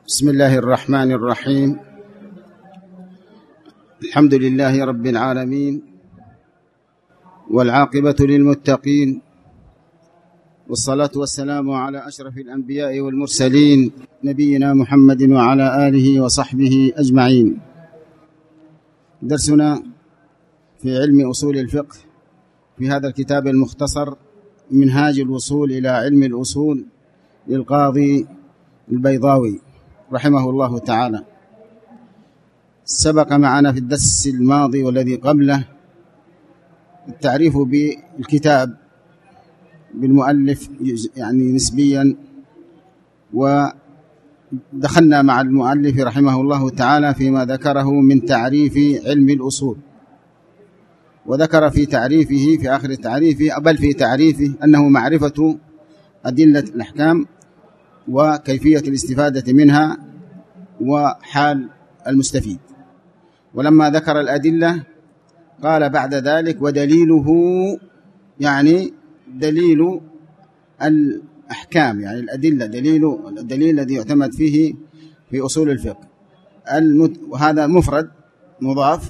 بسم الله الرحمن الرحيم. الحمد لله رب العالمين، والعاقبة للمتقين، والصلاة والسلام على أشرف الأنبياء والمرسلين نبينا محمد وعلى آله وصحبه أجمعين. درسنا في علم أصول الفقه في هذا الكتاب المختصر منهاج الوصول إلى علم الأصول للقاضي البيضاوي رحمه الله تعالى. سبق معنا في الدرس الماضي والذي قبله التعريف بالكتاب بالمؤلف يعني نسبيا، ودخلنا مع المؤلف رحمه الله تعالى فيما ذكره من تعريف علم الأصول، وذكر في تعريفه في آخر تعريفه بل في تعريفه أنه معرفة أدلة الأحكام وكيفية الاستفادة منها وحال المستفيد. ولما ذكر الأدلة قال بعد ذلك ودليله، يعني دليل الأحكام، يعني الأدلة الدليل الذي يعتمد فيه في أصول الفقه. وهذا مفرد مضاف،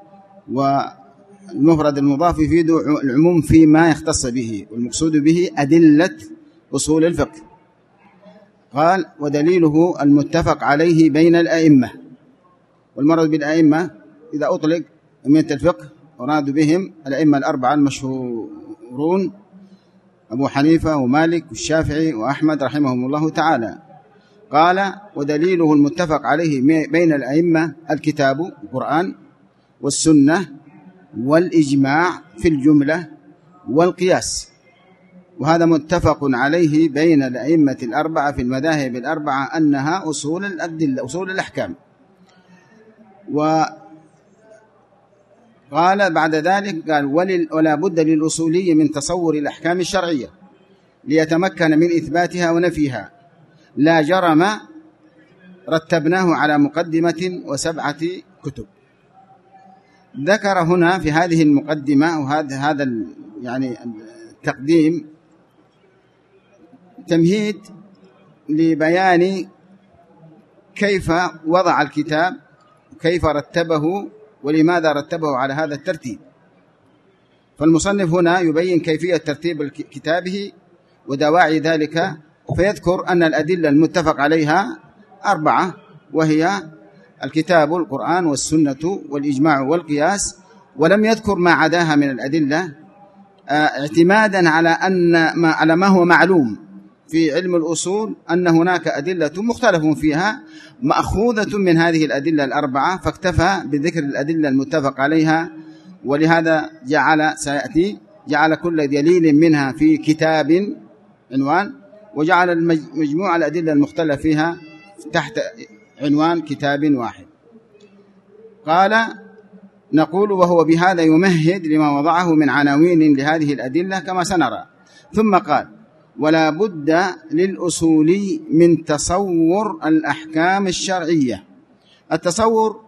والمفرد المضاف يفيد العموم فيما يختص به، والمقصود به أدلة أصول الفقه. قال ودليله المتفق عليه بين الأئمة. والمراد بالأئمة إذا أطلق أئمة الفقه أراد بهم الأئمة الأربعة المشهورون، أبو حنيفة ومالك والشافعي وأحمد رحمهم الله تعالى. قال ودليله المتفق عليه بين الأئمة الكتاب القرآن والسنة والإجماع في الجملة والقياس، وهذا متفق عليه بين الأئمة الأربعة في المذاهب الأربعة أنها أصول الأدلة أصول الأحكام. وقال بعد ذلك قال ولا بد للأصولي من تصور الأحكام الشرعية ليتمكن من إثباتها ونفيها، لا جرم رتبناه على مقدمة و7 كتب. ذكر هنا في هذه المقدمة وهذا يعني التقديم تمهيد لبيان كيف وضع الكتاب، كيف رتبه، ولماذا رتبه على هذا الترتيب. فالمصنف هنا يبين كيفية ترتيب كتابه ودواعي ذلك، فيذكر أن الأدلة المتفق عليها 4، وهي الكتاب القرآن والسنة والإجماع والقياس، ولم يذكر ما عداها من الأدلة اعتمادا على ما هو معلوم في علم الأصول أن هناك أدلة مختلف فيها مأخوذة من هذه الأدلة ال4، فاكتفى بذكر الأدلة المتفق عليها. ولهذا جعل كل دليل منها في كتاب عنوان، وجعل مجموع الأدلة المختلف فيها تحت عنوان كتاب واحد. قال نقول وهو بهذا يمهد لما وضعه من عناوين لهذه الأدلة كما سنرى. ثم قال ولا بد للأصولي من تصور الأحكام الشرعية. التصور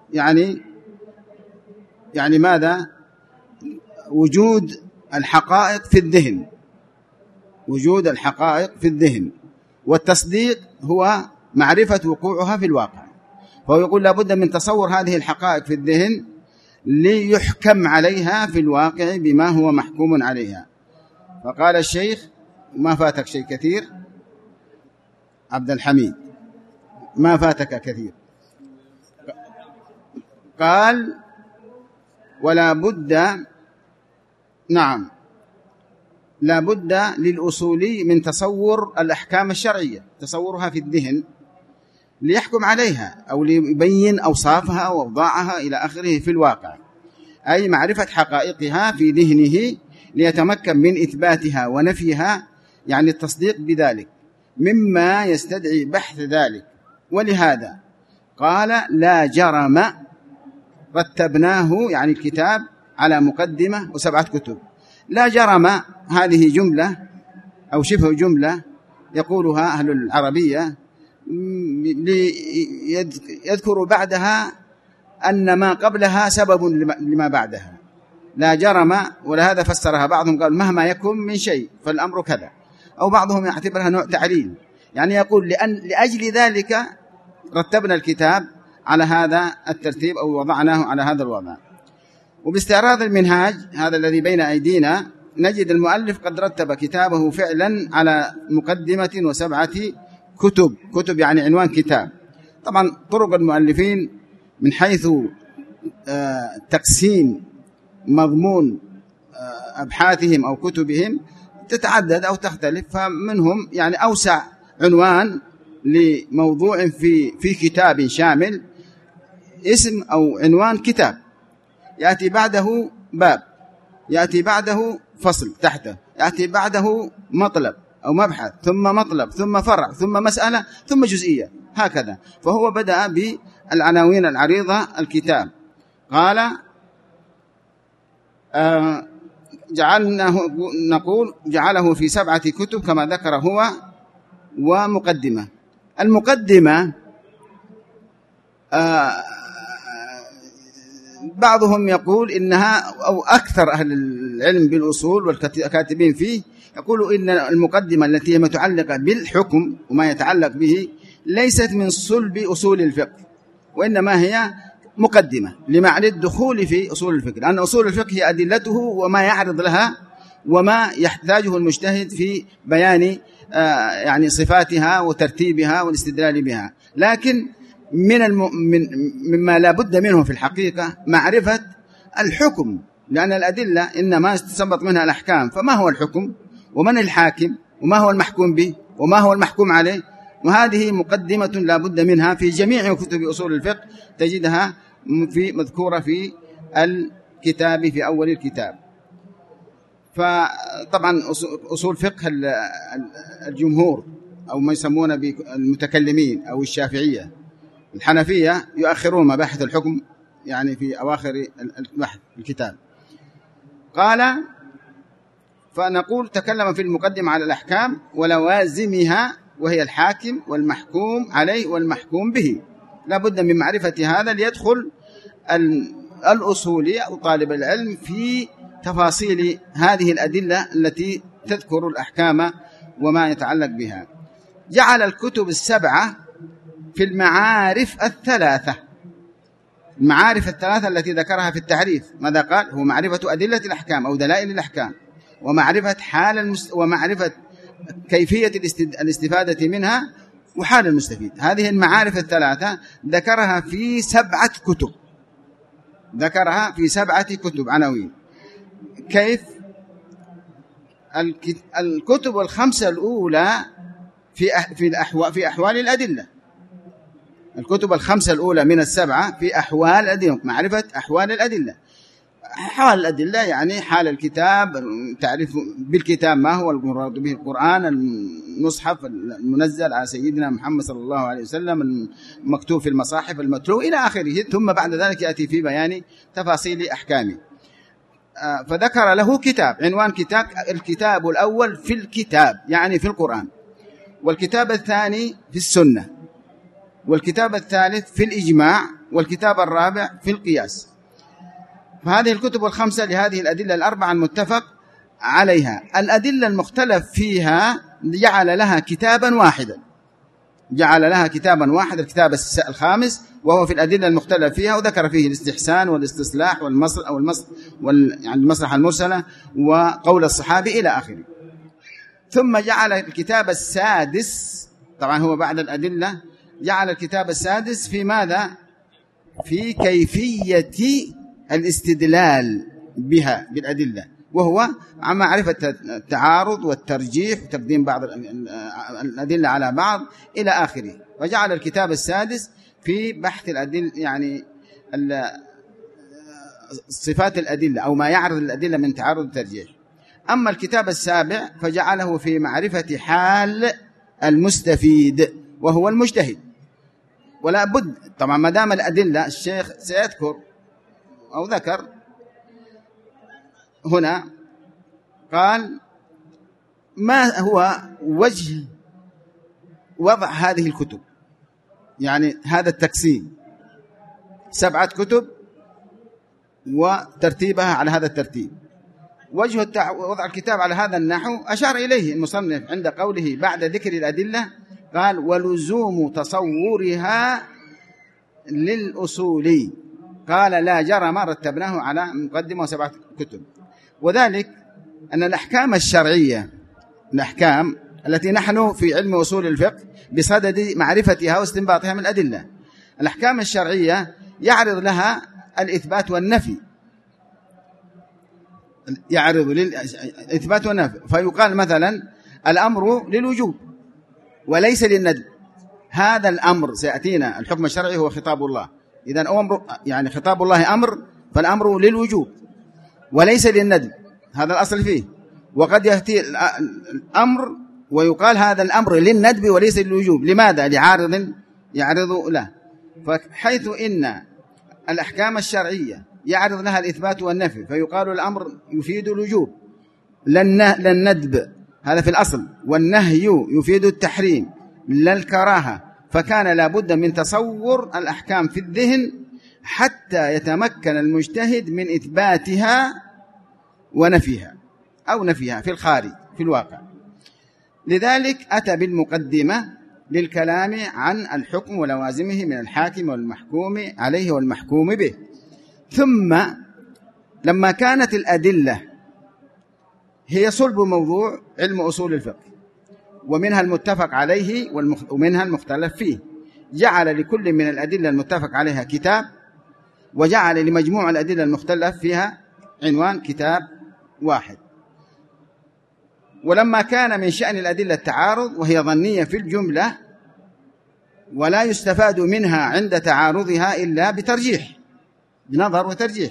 يعني ماذا؟ وجود الحقائق في الذهن، وجود الحقائق في الذهن، والتصديق هو معرفة وقوعها في الواقع. فهو يقول لا بد من تصور هذه الحقائق في الذهن ليحكم عليها في الواقع بما هو محكوم عليها. فقال الشيخ ما فاتك شيء كثير عبد الحميد، ما فاتك كثير. قال ولا بد، نعم، لا بد للأصولي من تصور الأحكام الشرعية، تصورها في الذهن ليحكم عليها أو ليبين أوصافها وأوضاعها إلى آخره في الواقع، أي معرفة حقائقها في ذهنه ليتمكن من إثباتها ونفيها، يعني التصديق بذلك مما يستدعي بحث ذلك. ولهذا قال لا جرم رتبناه، يعني الكتاب، على مقدمة و7 كتب. لا جرم هذه جملة أو شبه جملة يقولها أهل العربية ليذكر بعدها أن ما قبلها سبب لما بعدها. لا جرم، ولهذا فسرها بعضهم قال مهما يكن من شيء فالأمر كذا، أو بعضهم يعتبرها نوع تعليل، يعني يقول لأجل ذلك رتبنا الكتاب على هذا الترتيب أو وضعناه على هذا الوضع. وباستعراض المنهاج هذا الذي بين أيدينا نجد المؤلف قد رتب كتابه فعلا على مقدمة و7 كتب يعني عنوان كتاب. طبعا طرق المؤلفين من حيث تقسيم مضمون أبحاثهم أو كتبهم تتعدد أو تختلف، فمنهم يعني أوسع عنوان لموضوع في كتاب شامل اسم أو عنوان كتاب، يأتي بعده باب، يأتي بعده فصل تحته، يأتي بعده مطلب أو مبحث، ثم مطلب، ثم فرع، ثم مسألة، ثم جزئية، هكذا. فهو بدأ بالعناوين العريضة الكتاب. قال جعله في 7 كتب كما ذكر هو ومقدمة. المقدمة بعضهم يقول إنها أو أكثر أهل العلم بالأصول والكاتبين فيه يقولوا إن المقدمة التي هي متعلقة بالحكم وما يتعلق به ليست من صلب أصول الفقه، وإنما هي مقدمة لمعنى الدخول في أصول الفقه، لأن أصول الفقه هي أدلته وما يعرض لها وما يحتاجه المجتهد في بيان يعني صفاتها وترتيبها والاستدلال بها. لكن مما لا بد منه في الحقيقة معرفة الحكم، لأن الأدلة إنما استنبط منها الأحكام. فما هو الحكم ومن الحاكم وما هو المحكوم به وما هو المحكوم عليه؟ وهذه مقدمة لا بد منها في جميع كتب أصول الفقه، تجدها مذكورة في الكتاب في أول الكتاب. فطبعا أصول فقه الجمهور أو ما يسمونه بالمتكلمين أو الشافعية الحنفية يؤخرون مباحث الحكم يعني في أواخر الكتاب. قال فنقول تكلم في المقدمة على الأحكام ولوازمها، وهي الحاكم والمحكوم عليه والمحكوم به. لا بد من معرفة هذا ليدخل الأصولي أو طالب العلم في تفاصيل هذه الأدلة التي تذكر الأحكام وما يتعلق بها. جعل الكتب 7 في المعارف 3، المعارف 3 التي ذكرها في التعريف. ماذا قال؟ هو معرفة أدلة الأحكام أو دلائل الأحكام، ومعرفة ومعرفة كيفية الاستفادة منها، وحال المستفيد. هذه المعارف 3 ذكرها في 7 كتب، ذكرها في 7 كتب عناوين. كيف؟ الكتب ال5 الأولى في أحوال الأدلة. الكتب ال5 الأولى من 7 في أحوال الأدلة، معرفة أحوال الأدلة. حال الأدلة يعني حال الكتاب، تعرف بالكتاب ما هو المراد به القرآن، المصحف المنزل على سيدنا محمد صلى الله عليه وسلم، المكتوب في المصاحف، المتلو إلى آخره. ثم بعد ذلك يأتي في بيان تفاصيل أحكامه. فذكر له كتاب، عنوان كتاب. الكتاب الأول في الكتاب يعني في القرآن، والكتاب الثاني في السنة، والكتاب الثالث في الإجماع، والكتاب الرابع في القياس. فهذه الكتب ال5 لهذه الأدلة ال4 المتفق عليها. الأدلة المختلف فيها جعل لها كتابا واحدا، جعل لها كتابا واحد، الكتاب الخامس، وهو في الأدلة المختلف فيها، وذكر فيه الاستحسان والاستصلاح يعني المصلحة المرسلة وقول الصحابي إلى آخره. ثم جعل الكتاب السادس، طبعا هو بعد الأدلة، جعل الكتاب السادس في ماذا؟ في كيفية الاستدلال بها بالأدلة، وهو عن معرفة التعارض والترجيح وتقديم بعض الأدلة على بعض إلى آخره. وجعل الكتاب السادس في بحث الأدلة، يعني صفات الأدلة أو ما يعرض الأدلة من تعارض وترجيح. أما الكتاب السابع فجعله في معرفة حال المستفيد وهو المجتهد. ولا بد طبعا ما دام الأدلة، الشيخ سيذكر أو ذكر هنا، قال ما هو وجه وضع هذه الكتب، يعني هذا التقسيم 7 كتب وترتيبها على هذا الترتيب. وجه وضع الكتاب على هذا النحو أشار إليه المصنف عند قوله بعد ذكر الأدلة قال ولزوم تصورها للأصول، قال لا جرم رتبناه على مقدمة وسبعة كتب. وذلك أن الأحكام الشرعية، الأحكام التي نحن في علم أصول الفقه بصدد معرفتها واستنباطها من الأدلة، الأحكام الشرعية يعرض لها الإثبات والنفي، يعرض للإثبات والنفي، فيقال مثلا الأمر للوجوب وليس للندب. هذا الأمر سيأتينا، الحكم الشرعي هو خطاب الله، إذن أمر يعني خطاب الله أمر، فالأمر للوجوب وليس للندب، هذا الأصل فيه. وقد يأتي الأمر ويقال هذا الأمر للندب وليس للوجوب، لماذا؟ لعارض يعرض له. فحيث إن الأحكام الشرعية يعرض لها الإثبات والنفي، فيقال الأمر يفيد الوجوب لا الندب، هذا في الأصل، والنهي يفيد التحريم لا الكراهة، فكان لابد من تصور الأحكام في الذهن حتى يتمكن المجتهد من إثباتها ونفيها أو نفيها في الخارج في الواقع. لذلك أتى بالمقدمة للكلام عن الحكم ولوازمه من الحاكم والمحكوم عليه والمحكوم به. ثم لما كانت الأدلة هي صلب موضوع علم أصول الفقه، ومنها المتفق عليه ومنها المختلف فيه، جعل لكل من الأدلة المتفق عليها كتاب، وجعل لمجموع الأدلة المختلف فيها عنوان كتاب واحد. ولما كان من شأن الأدلة التعارض وهي ظنية في الجملة ولا يستفاد منها عند تعارضها إلا بترجيح، بنظر وترجيح،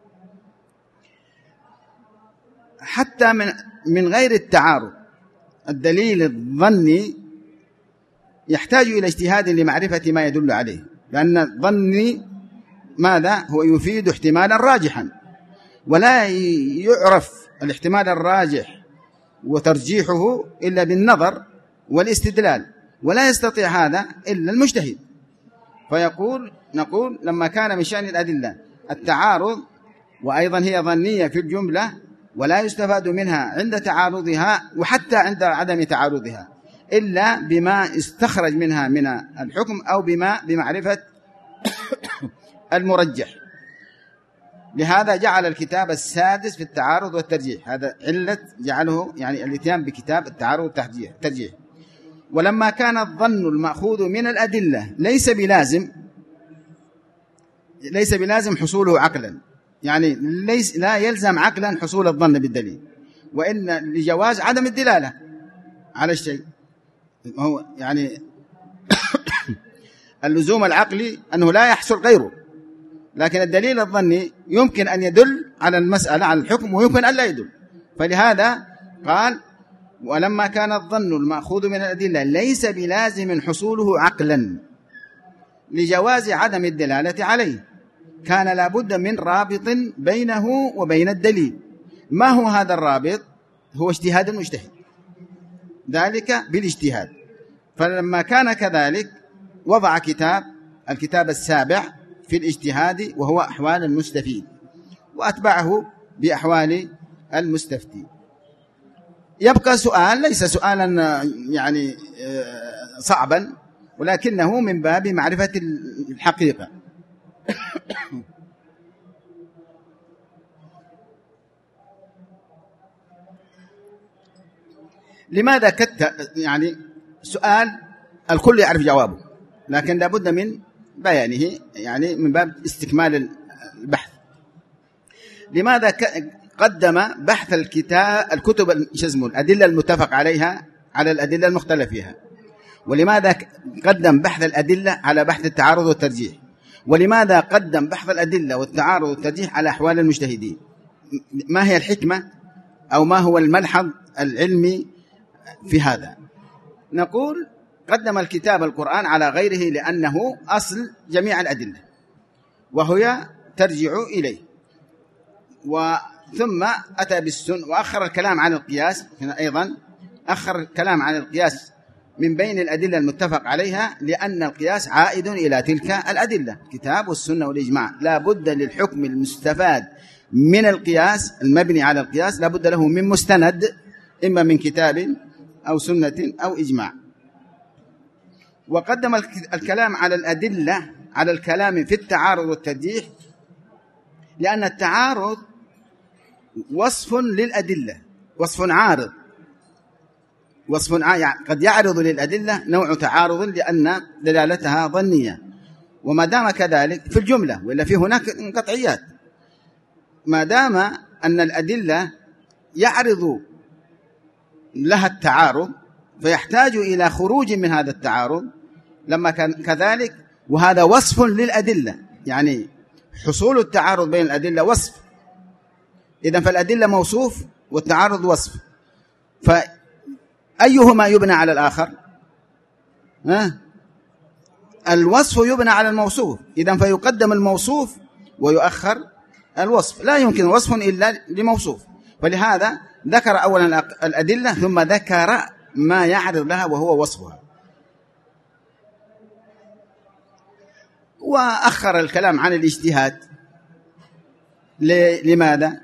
حتى من غير التعارض الدليل الظني يحتاج إلى اجتهاد لمعرفة ما يدل عليه، لأن الظن ماذا؟ هو يفيد احتمالا راجحا، ولا يعرف الاحتمال الراجح وترجيحه إلا بالنظر والاستدلال، ولا يستطيع هذا إلا المجتهد. نقول لما كان من شأن الأدلة التعارض، وأيضا هي ظنية في الجملة ولا يستفاد منها عند تعارضها وحتى عند عدم تعارضها إلا بما استخرج منها من الحكم أو بمعرفة المرجح. لهذا جعل الكتاب السادس في التعارض والترجيح، هذا علة جعله يعني الاتيان بكتاب التعارض والترجيح. ولما كان الظن المأخوذ من الأدلة ليس بلازم حصوله عقلا، يعني لا يلزم عقلا حصول الظن بالدليل، وإن لجواز عدم الدلالة على الشيء، هو يعني اللزوم العقلي أنه لا يحصل غيره، لكن الدليل الظني يمكن أن يدل على المسألة على الحكم ويمكن أن لا يدل. فلهذا قال ولما كان الظن المأخوذ من الأدلة ليس بلازم حصوله عقلا لجواز عدم الدلالة عليه، كان لابد من رابط بينه وبين الدليل. ما هو هذا الرابط؟ هو اجتهاد المجتهد، ذلك بالاجتهاد. فلما كان كذلك وضع الكتاب السابع في الاجتهاد وهو أحوال المستفيد، وأتبعه بأحوال المستفتي. يبقى سؤال ليس سؤالا يعني صعبا، ولكنه من باب معرفة الحقيقة. لماذا يعني سؤال الكل يعرف جوابه، لكن لابد من بيانه، يعني من باب استكمال البحث. لماذا قدم بحث الكتب الأدلة المتفق عليها على الأدلة المختلف فيها؟ ولماذا قدم بحث الأدلة على بحث التعارض والترجيح؟ ولماذا قدم بحث الأدلة والتعارض والترجيح على أحوال المجتهدين؟ ما هي الحكمة أو ما هو الملحظ العلمي في هذا؟ نقول قدم الكتاب القرآن على غيره لأنه أصل جميع الأدلة وهي ترجع إليه، ثم أتى بالسنة وأخر الكلام عن القياس. هنا أيضا أخر الكلام عن القياس من بين الأدلة المتفق عليها، لأن القياس عائد إلى تلك الأدلة، الكتاب والسنة والإجماع. لا بد للحكم المستفاد من القياس المبني على القياس لا بد له من مستند، إما من كتاب أو سنة أو إجماع. وقدم الكلام على الأدلة على الكلام في التعارض والترجيح، لأن التعارض وصف للأدلة، وصف عارض، يعني قد يعرض للأدلة نوع تعارض لأن دلالتها ظنية، وما دام كذلك في الجملة، وإلا في هناك قطعيات، ما دام أن الأدلة يعرض لها التعارض فيحتاج إلى خروج من هذا التعارض لما كان كذلك، وهذا وصف للأدلة، يعني حصول التعارض بين الأدلة وصف، إذن فالأدلة موصوف والتعارض وصف، فأيهما يبنى على الآخر؟ الوصف يبنى على الموصوف، إذن فيقدم الموصوف ويؤخر الوصف، لا يمكن وصف إلا لموصوف، فلهذا ذكر أولا الأدلة ثم ذكر ما يعرض لها وهو وصفها، وأخر الكلام عن الاجتهاد. لماذا؟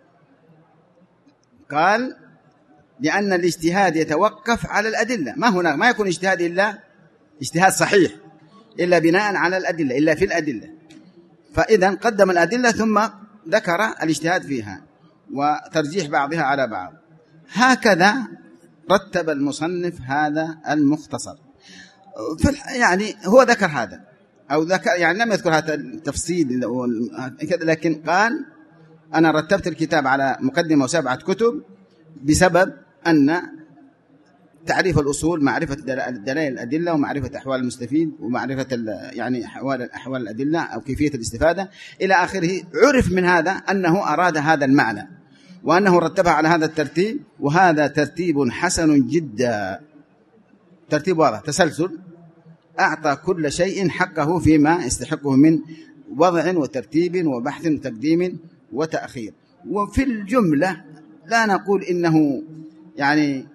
قال لأن الاجتهاد يتوقف على الأدلة، ما يكون اجتهاد إلا اجتهاد صحيح إلا بناء على الأدلة، إلا في الأدلة، فإذا قدم الأدلة ثم ذكر الاجتهاد فيها وترجيح بعضها على بعض. هكذا رتب المصنف هذا المختصر، يعني هو ذكر هذا أو ذكر، يعني لم يذكر هذا التفصيل، لكن قال أنا رتبت الكتاب على مقدمة و7 كتب بسبب أن تعريف الأصول، معرفة دلائل الأدلة، ومعرفة أحوال المستفيد، ومعرفة يعني أحوال الأدلة أو كيفية الاستفادة إلى آخره، عرف من هذا أنه أراد هذا المعنى، وأنه رتبها على هذا الترتيب، وهذا ترتيب حسن جدا، ترتيب واضح، تسلسل، أعطى كل شيء حقه فيما يستحقه من وضع وترتيب وبحث وتقديم وتأخير. وفي الجملة لا نقول إنه يعني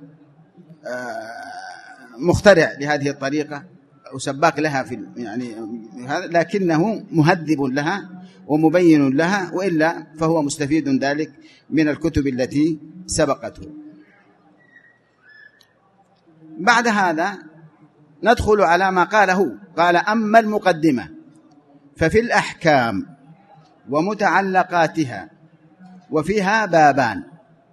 مخترع لهذه الطريقة أو سباق لها في يعني هذا، لكنه مهذب لها ومبين لها، وإلا فهو مستفيد ذلك من الكتب التي سبقته. بعد هذا ندخل على ما قاله، قال أما المقدمة ففي الأحكام ومتعلقاتها وفيها بابان.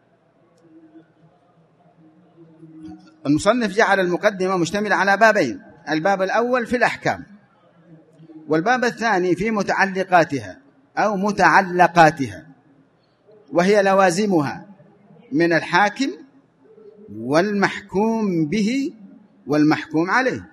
المصنف جعل المقدمة مشتملة على بابين، الباب الأول في الأحكام، والباب الثاني في متعلقاتها أو متعلقاتها، وهي لوازمها من الحاكم والمحكوم به والمحكوم عليه.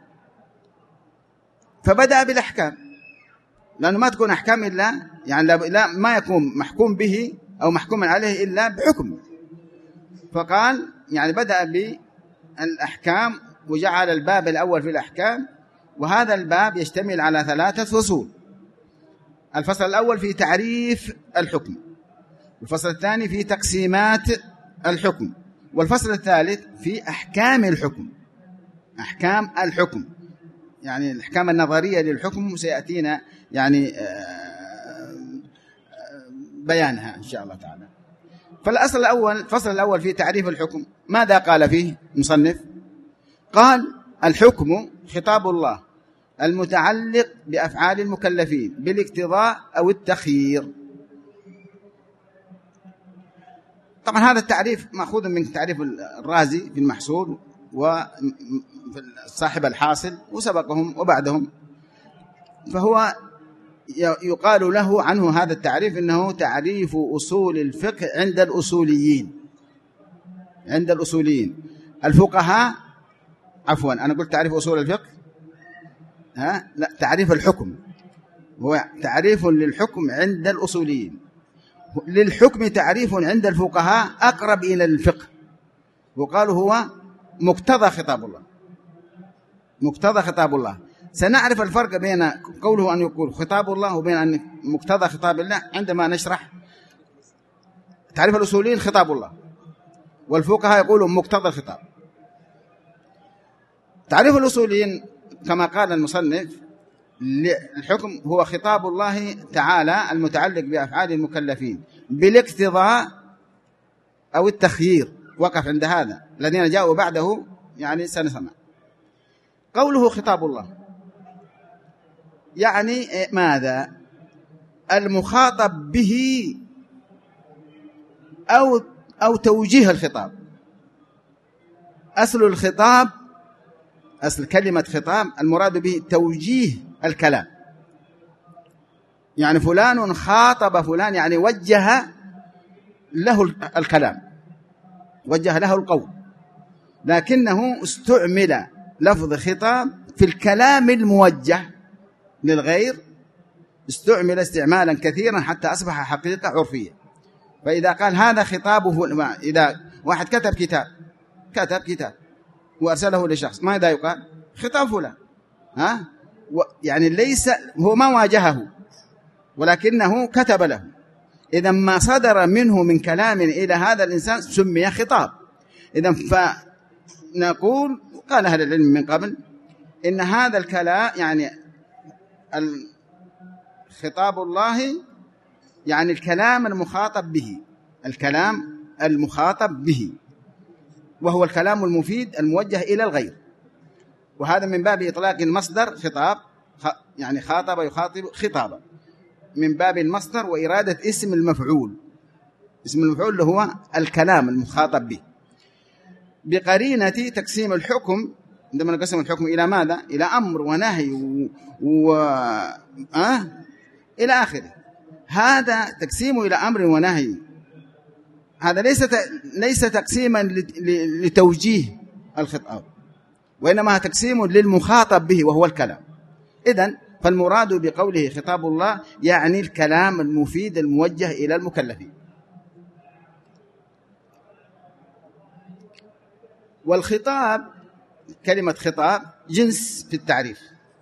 فبدأ بالأحكام، لأنه ما تكون أحكام إلا يعني لا ما يكون محكوم به أو محكوم عليه إلا بحكم، فقال يعني بدأ بالأحكام وجعل الباب الأول في الأحكام، وهذا الباب يشتمل على 3 فصول. الفصل الأول في تعريف الحكم، والفصل الثاني في تقسيمات الحكم، والفصل الثالث في أحكام الحكم. أحكام الحكم يعني الأحكام النظرية للحكم سيأتينا يعني بيانها إن شاء الله تعالى. فالأصل الأول، الفصل الأول في تعريف الحكم، ماذا قال فيه المصنف؟ قال الحكم خطاب الله المتعلق بأفعال المكلفين بالاقتضاء أو التخيير. طبعا هذا التعريف مأخوذ من تعريف الرازي في المحصول وصاحب الحاصل وسبقهم وبعدهم، فهو يقال له عنه هذا التعريف إنه تعريف أصول الفقه عند الأصوليين. عند الأصوليين الفقهاء، عفوا أنا قلت تعريف أصول الفقه، لا، تعريف الحكم هو تعريف للحكم عند الأصوليين. للحكم تعريف عند الفقهاء أقرب إلى الفقه، وقالوا هو مقتضى خطاب الله. مقتضى خطاب الله، سنعرف الفرق بين قوله أن يقول خطاب الله وبين أن مقتضى خطاب الله عندما نشرح تعريف الأصوليين خطاب الله، والفقهاء يقولون مقتضى الخطاب. تعريف الأصوليين كما قال المصنف الحكم هو خطاب الله تعالى المتعلق بأفعال المكلفين بالاقتضاء أو التخيير. وقف عند هذا، الذين جاءوا بعده يعني سنسمع. قوله خطاب الله يعني ماذا؟ المخاطب به أو توجيه الخطاب. أصل الخطاب، أصل كلمة خطاب المراد به توجيه الكلام، يعني فلان خاطب فلان، يعني وجه له الكلام، وجه له القول، لكنه استعمل لفظ خطاب في الكلام الموجه للغير، استعمل استعمالا كثيرا حتى أصبح حقيقة عرفية. فإذا قال هذا خطابه، إذا واحد كتب كتاب وأرسله لشخص، ماذا يقال؟ خطاب فلان، يعني ليس هو ما واجهه ولكنه كتب له. إذا ما صدر منه من كلام إلى هذا الإنسان سمي خطاب. إذا فنقول قال أهل العلم من قبل إن هذا الكلام يعني خطاب الله يعني الكلام المخاطب به، الكلام المخاطب به، وهو الكلام المفيد الموجه إلى الغير. وهذا من باب إطلاق المصدر خطاب، يعني خاطب يخاطب خطابا، من باب المصدر وإرادة اسم المفعول. اسم المفعول اللي هو الكلام المخاطب به، بقرينة تقسيم الحكم. عندما نقسم الحكم إلى ماذا؟ إلى أمر ونهي إلى آخره. هذا تقسيم إلى أمر ونهي، هذا ليس تقسيما لتوجيه الخطاب، وإنما تقسيم للمخاطب به وهو الكلام. إذن فالمراد بقوله خطاب الله يعني الكلام المفيد الموجه إلى المكلفين. والخطاب، كلمة خطاب جنس في التعريف،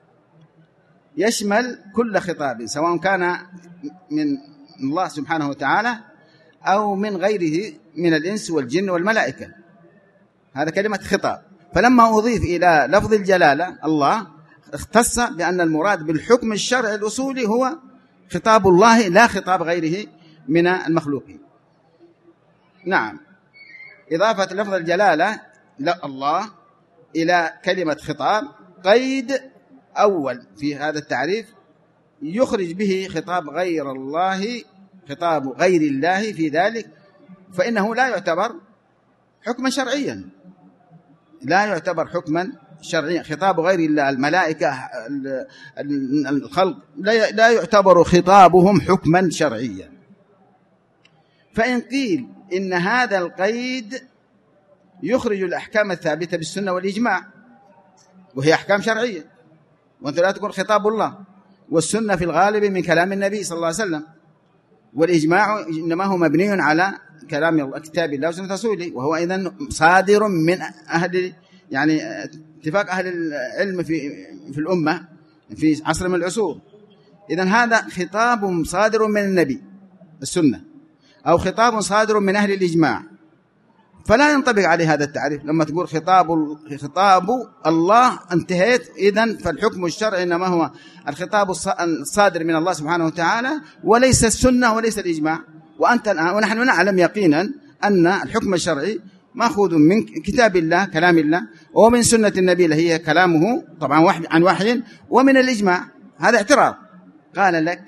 يشمل كل خطاب سواء كان من الله سبحانه وتعالى أو من غيره من الإنس والجن والملائكة. هذا كلمة خطاب. فلما أضيف إلى لفظ الجلالة الله اختص بأن المراد بالحكم الشرعي الأصولي هو خطاب الله لا خطاب غيره من المخلوقين. نعم، إضافة لفظ الجلالة لا الله إلى كلمة خطاب قيد أول في هذا التعريف يخرج به خطاب غير الله، خطاب غير الله في ذلك، فإنه لا يعتبر حكما شرعيا، لا يعتبر حكما شرعيا. خطاب غير الله، الملائكة، الخلق، لا يعتبر خطابهم حكما شرعيا. فإن قيل إن هذا القيد يخرج الأحكام الثابتة بالسنة والإجماع، وهي أحكام شرعية، وأنت لا تكون خطاب الله، والسنة في الغالب من كلام النبي صلى الله عليه وسلم، والإجماع إنما هو مبني على كلام الله، كتاب الله وسنة رسوله، وهو أيضا صادر من أهل، يعني اتفاق أهل العلم في الأمة في عصر من العصور. إذن هذا خطاب صادر من النبي السنة، أو خطاب صادر من أهل الإجماع، فلا ينطبق عليه هذا التعريف. لما تقول خطاب الله انتهيت، إذن فالحكم الشرعي إنما هو الخطاب الصادر من الله سبحانه وتعالى، وليس السنة وليس الإجماع. ونحن نعلم يقينا أن الحكم الشرعي مأخوذ من كتاب الله كلام الله، ومن سنة النبي اللي هي كلامه طبعا عن وحي، ومن الإجماع. هذا اعتراض. قال لك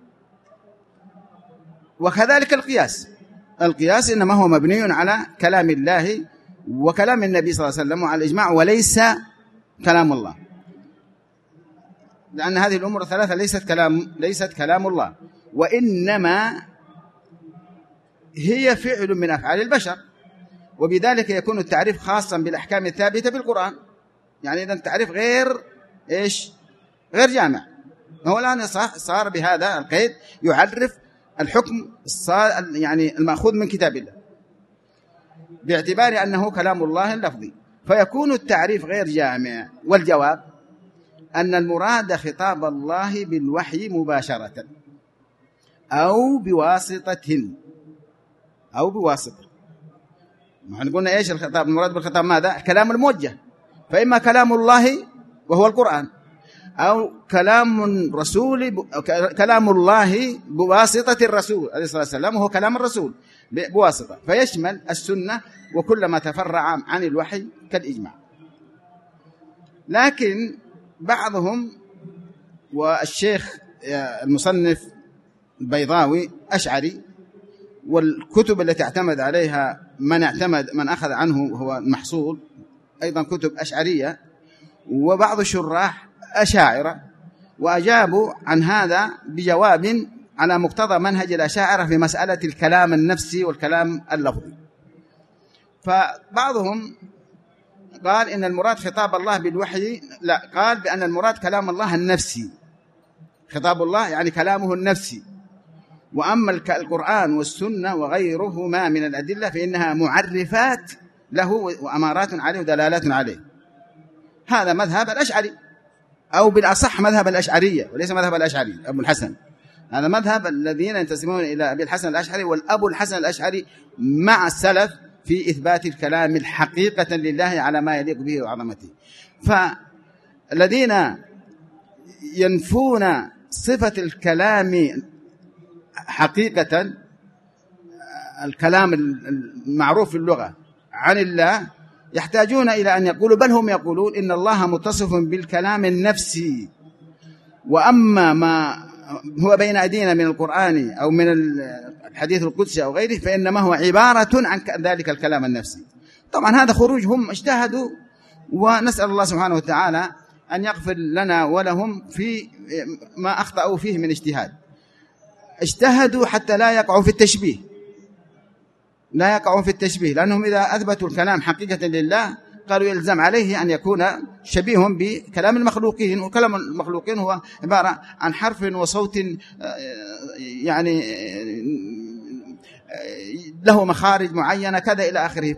وكذلك القياس إنما هو مبني على كلام الله وكلام النبي صلى الله عليه وسلم وعلى الإجماع، وليس كلام الله، لأن هذه الأمور الثلاثة ليست كلام الله، وإنما هي فعل من أفعال البشر، وبذلك يكون التعريف خاصا بالأحكام الثابتة بالقرآن. يعني إذا التعريف غير جامع. هو الآن صار بهذا القيد يعرف الحكم يعني المأخوذ من كتاب الله باعتبار أنه كلام الله اللفظي، فيكون التعريف غير جامع. والجواب أن المراد خطاب الله بالوحي مباشرة أو بواسطة. نحن قلنا إيش الخطاب؟ المراد بالخطاب ماذا؟ الكلام الموجه، فإما كلام الله وهو القرآن، أو كلام الله بواسطة الرسول عليه الصلاة والسلام وهو كلام الرسول بواسطة، فيشمل السنة وكل ما تفرع عن الوحي كالإجماع. لكن بعضهم، والشيخ المصنف البيضاوي أشعري، والكتب التي اعتمد عليها من أخذ عنه هو المحصول أيضا كتب أشعرية، وبعض الشراح أشاعرة، وأجابوا عن هذا بجواب على مقتضى منهج الأشاعرة في مسألة الكلام النفسي والكلام اللفظي. فبعضهم قال إن المراد خطاب الله بالوحي، لا، قال بأن المراد كلام الله النفسي، خطاب الله يعني كلامه النفسي، وأما القرآن والسنة وغيرهما من الأدلة فإنها معرفات له وأمارات عليه ودلالات عليه. هذا مذهب الأشعري، أو بالأصح مذهب الأشعرية وليس مذهب الأشعري أبو الحسن. هذا مذهب الذين ينتسبون إلى أبي الحسن الأشعري، والأبو الحسن الأشعري مع السلف في إثبات الكلام الحقيقة لله على ما يليق به وعظمته. فالذين ينفون صفة الكلام حقيقة، الكلام المعروف في اللغة عن الله، يحتاجون إلى أن يقولوا، بل هم يقولون إن الله متصف بالكلام النفسي، وأما ما هو بين أيدينا من القرآن أو من الحديث القدسي أو غيره فإنما هو عبارة عن ذلك الكلام النفسي. طبعا هذا خروج، هم اجتهدوا، ونسأل الله سبحانه وتعالى أن يغفر لنا ولهم في ما أخطأوا فيه من اجتهاد. اجتهدوا حتى لا يقعوا في التشبيه، لا يقعوا في التشبيه، لأنهم إذا أثبتوا الكلام حقيقة لله قالوا يلزم عليه أن يكون شبيه بكلام المخلوقين، وكلام المخلوقين هو عبارة عن حرف وصوت يعني له مخارج معينة كذا إلى آخره.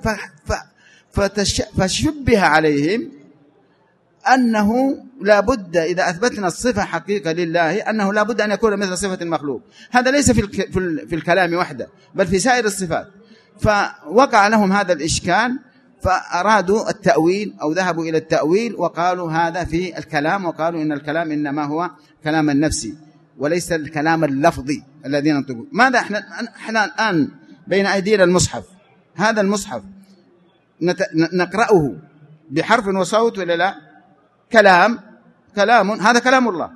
فشبه عليهم أنه لا بد إذا أثبتنا الصفة حقيقة لله أنه لا بد أن يكون مثل صفة المخلوق. هذا ليس في الكلام وحده بل في سائر الصفات. فوقع لهم هذا الإشكال، فأرادوا التأويل أو ذهبوا إلى التأويل وقالوا هذا في الكلام، وقالوا إن الكلام إنما هو كلام النفسي وليس الكلام اللفظي الذي ننطقه. ماذا احنا الآن بين أيدينا المصحف، هذا المصحف نقرأه بحرف وصوت ولا لا؟ كلام هذا كلام الله.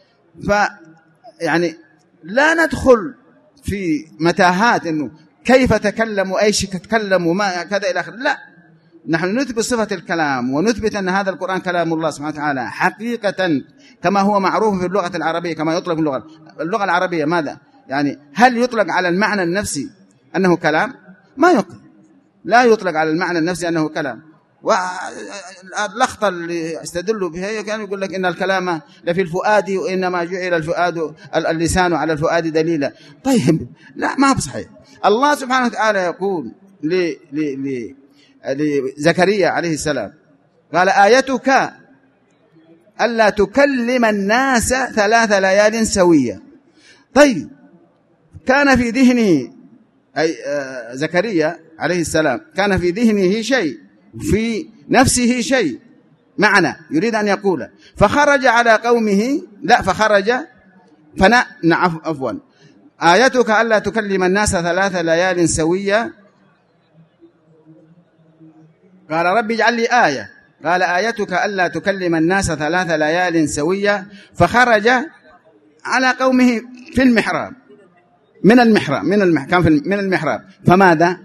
فيعني لا ندخل في متاهات إنه كيف تكلم وأي شيء تتكلم وما كذا إلى آخره، لا، نحن نثبت صفة الكلام ونثبت أن هذا القرآن كلام الله سبحانه وتعالى حقيقة كما هو معروف في اللغة العربية، كما يطلق في اللغة العربية. ماذا يعني؟ هل يطلق على المعنى النفسي أنه كلام؟ ما يطلق، لا يطلق على المعنى النفسي أنه كلام. واللخطة اللي استدلوا بها كان يقول لك إن الكلام لفي الفؤاد وإنما جعل الفؤاد اللسان على الفؤاد دليلا. طيب لا، ما هو صحيح. الله سبحانه وتعالى يقول لزكريا عليه السلام قال آيتك ألا تكلم الناس 3 ليال سوية. طيب كان في ذهنه أي زكريا عليه السلام كان في ذهنه شيء، في نفسه شيء، معنى يريد أن يقوله، فخرج على قومه، لا فخرج عفوا آيتك ألا تكلم الناس 3 ليال سوية. قال رب اجعل لي آية، قال آيتك ألا تكلم الناس 3 ليال سوية. فخرج على قومه في المحراب، من المحراب فماذا؟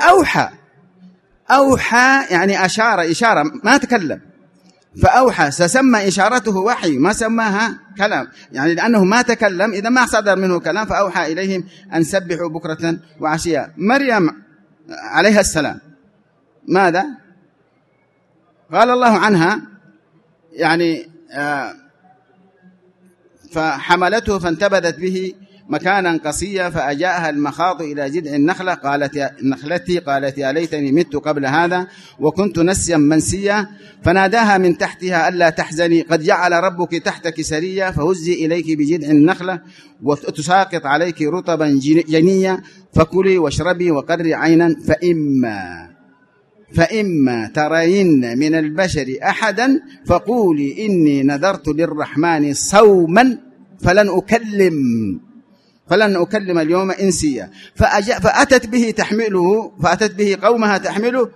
أوحى يعني أشار إشارة، ما تكلم، فأوحى. سسمى إشارته وحي، ما سماها كلام، يعني لأنه ما تكلم إذا ما صدر منه كلام. فأوحى إليهم أن سبحوا بكرة وعشيا. مريم عليها السلام ماذا قال الله عنها؟ يعني فحملته فانتبذت به مكانا قصيا فأجاءها المخاض إلى جذع النخلة قالت يا ليتني مت قبل هذا وكنت نسيا منسيا. فناداها من تحتها ألا تحزني قد جعل ربك تحتك سريا فهزي إليك بجذع النخلة وتساقط عليك رطبا جنيا فكلي واشربي وقري عينا فإما ترين من البشر أحدا فقولي إني نذرت للرحمن صوما فلن أكلم اليوم إنسيا. فأتت به قومها تحمله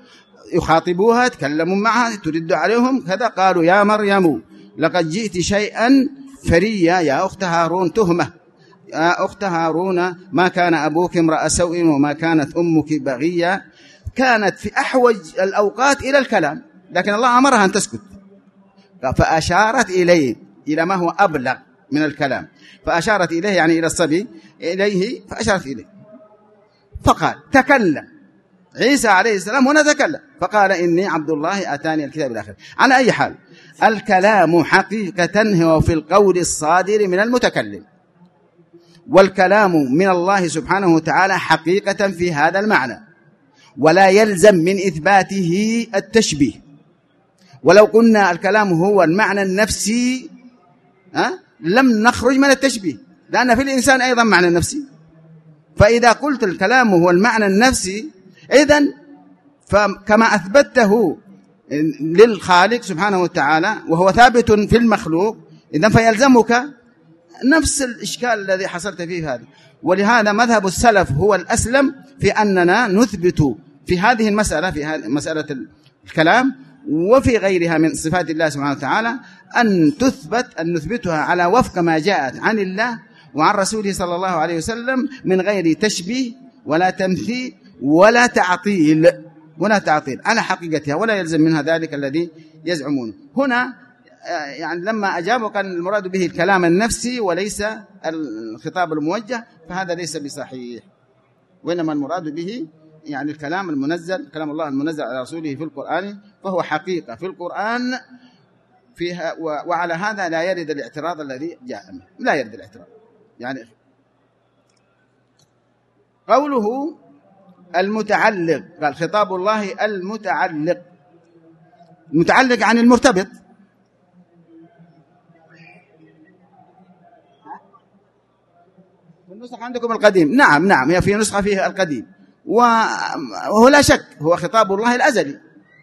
يخاطبوها، يتكلمون معها، ترد عليهم كذا، قالوا يا مريم لقد جئت شيئا فريا يا أخت هارون، تهمة، يا أخت هارون ما كان أبوك امرأ سوء وما كانت أمك بغيا. كانت في أحوج الأوقات إلى الكلام، لكن الله أمرها أن تسكت، فأشارت إليه إلى ما هو أبلغ من الكلام، فأشارت إليه يعني إلى الصبي إليه، فأشارت إليه فقال تكلم عيسى عليه السلام هنا تكلم، فقال إني عبد الله أتاني الكتاب الآخر. على أي حال الكلام حقيقة هو في القول الصادر من المتكلم، والكلام من الله سبحانه وتعالى حقيقة في هذا المعنى، ولا يلزم من إثباته التشبيه. ولو قلنا الكلام هو المعنى النفسي لم نخرج من التشبيه، لأن في الإنسان أيضا معنى نفسي. فإذا قلت الكلام هو المعنى النفسي، إذن فكما أثبته للخالق سبحانه وتعالى وهو ثابت في المخلوق، إذن فيلزمك نفس الإشكال الذي حصلت فيه هذا. ولهذا مذهب السلف هو الأسلم في أننا نثبت في هذه المسألة، في هذه مسألة الكلام وفي غيرها من صفات الله سبحانه وتعالى، أن نثبتها على وفق ما جاءت عن الله وعن رسوله صلى الله عليه وسلم، من غير تشبيه ولا تمثيل ولا تعطيل على حقيقتها، ولا يلزم منها ذلك الذي يزعمونه. هنا يعني لما أجابوا كان المراد به الكلام النفسي وليس الخطاب الموجه، فهذا ليس بصحيح، وإنما المراد به يعني الكلام المنزل، كلام الله المنزل على رسوله في القرآن، فهو حقيقة في القرآن فيها. وعلى هذا لا يرد الاعتراض الذي جاء منه، لا يرد الاعتراض. يعني قوله المتعلق، قال خطاب الله المتعلق عن المرتبط. النسخة عندكم القديم، نعم هي في نسخة فيها القديم، وهو لا شك هو خطاب الله الأزلي.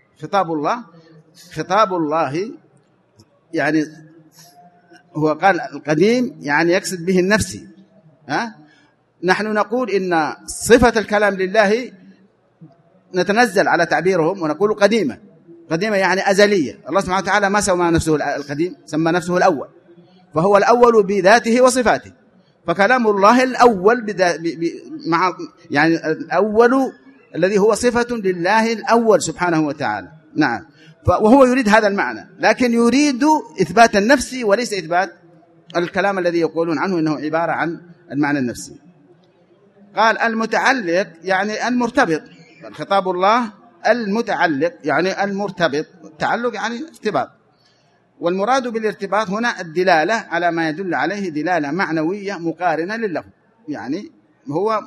خطاب الله يعني هو قال القديم يعني يقصد به النفسي. نحن نقول إن صفة الكلام لله نتنزل على تعبيرهم ونقول قديمة يعني أزلية. الله سبحانه وتعالى ما سمى نفسه القديم، سمى نفسه الأول، فهو الأول بذاته وصفاته. فكلام الله الأول يعني الأول الذي هو صفة لله الأول سبحانه وتعالى. نعم، وهو يريد هذا المعنى، لكن يريد إثبات النفسي وليس إثبات الكلام الذي يقولون عنه إنه عبارة عن المعنى النفسي. قال المتعلق يعني المرتبط، خطاب الله المتعلق يعني المرتبط، التعلق يعني ارتباط، والمراد بالارتباط هنا الدلالة على ما يدل عليه دلالة معنوية مقارنة للفظ، يعني هو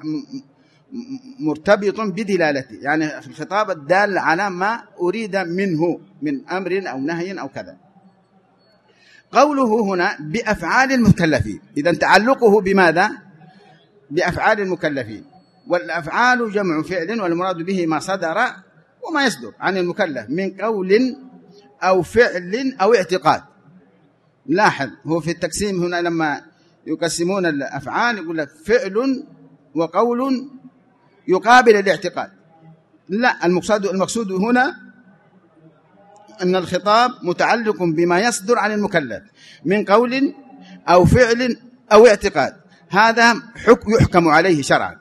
مرتبط بدلالته، يعني الخطاب الدال على ما أريد منه من أمر أو نهي أو كذا. قوله هنا بأفعال المكلفين، إذن تعلقه بماذا؟ بأفعال المكلفين، والأفعال جمع فعل، والمراد به ما صدر وما يصدر عن المكلف من قول أو فعل أو اعتقاد. لاحظ هو في التقسيم هنا لما يقسمون الأفعال يقول لك فعل وقول يقابل الاعتقاد. لا، المقصود هنا أن الخطاب متعلق بما يصدر عن المكلف من قول أو فعل أو اعتقاد، هذا يحكم عليه شرعا.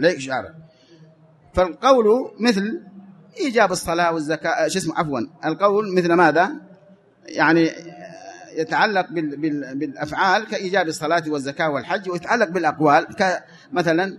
فالقول مثل إيجاب الصلاة والزكاة، القول مثل ماذا؟ يعني يتعلق بالأفعال كإيجاب الصلاة والزكاة والحج، ويتعلق بالأقوال كمثلا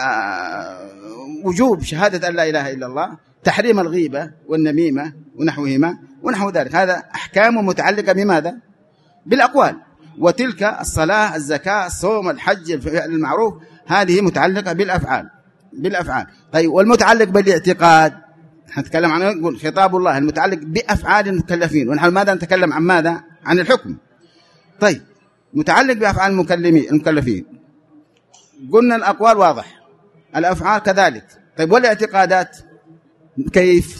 وجوب شهادة أن لا إله إلا الله، تحريم الغيبة والنميمة ونحوهما ونحو ذلك. هذا أحكام متعلقة بماذا؟ بالأقوال. وتلك الصلاة الزكاة الصوم الحج الفعل المعروف هذه متعلقة بالأفعال. طيب والمتعلق بالاعتقاد نتكلم عنه، نقول خطاب الله المتعلق بأفعال المكلفين، ونحن ماذا نتكلم عن ماذا؟ عن الحكم. طيب متعلق بأفعال المكلفين، قلنا الأقوال واضح، الأفعال كذلك. طيب والاعتقادات كيف؟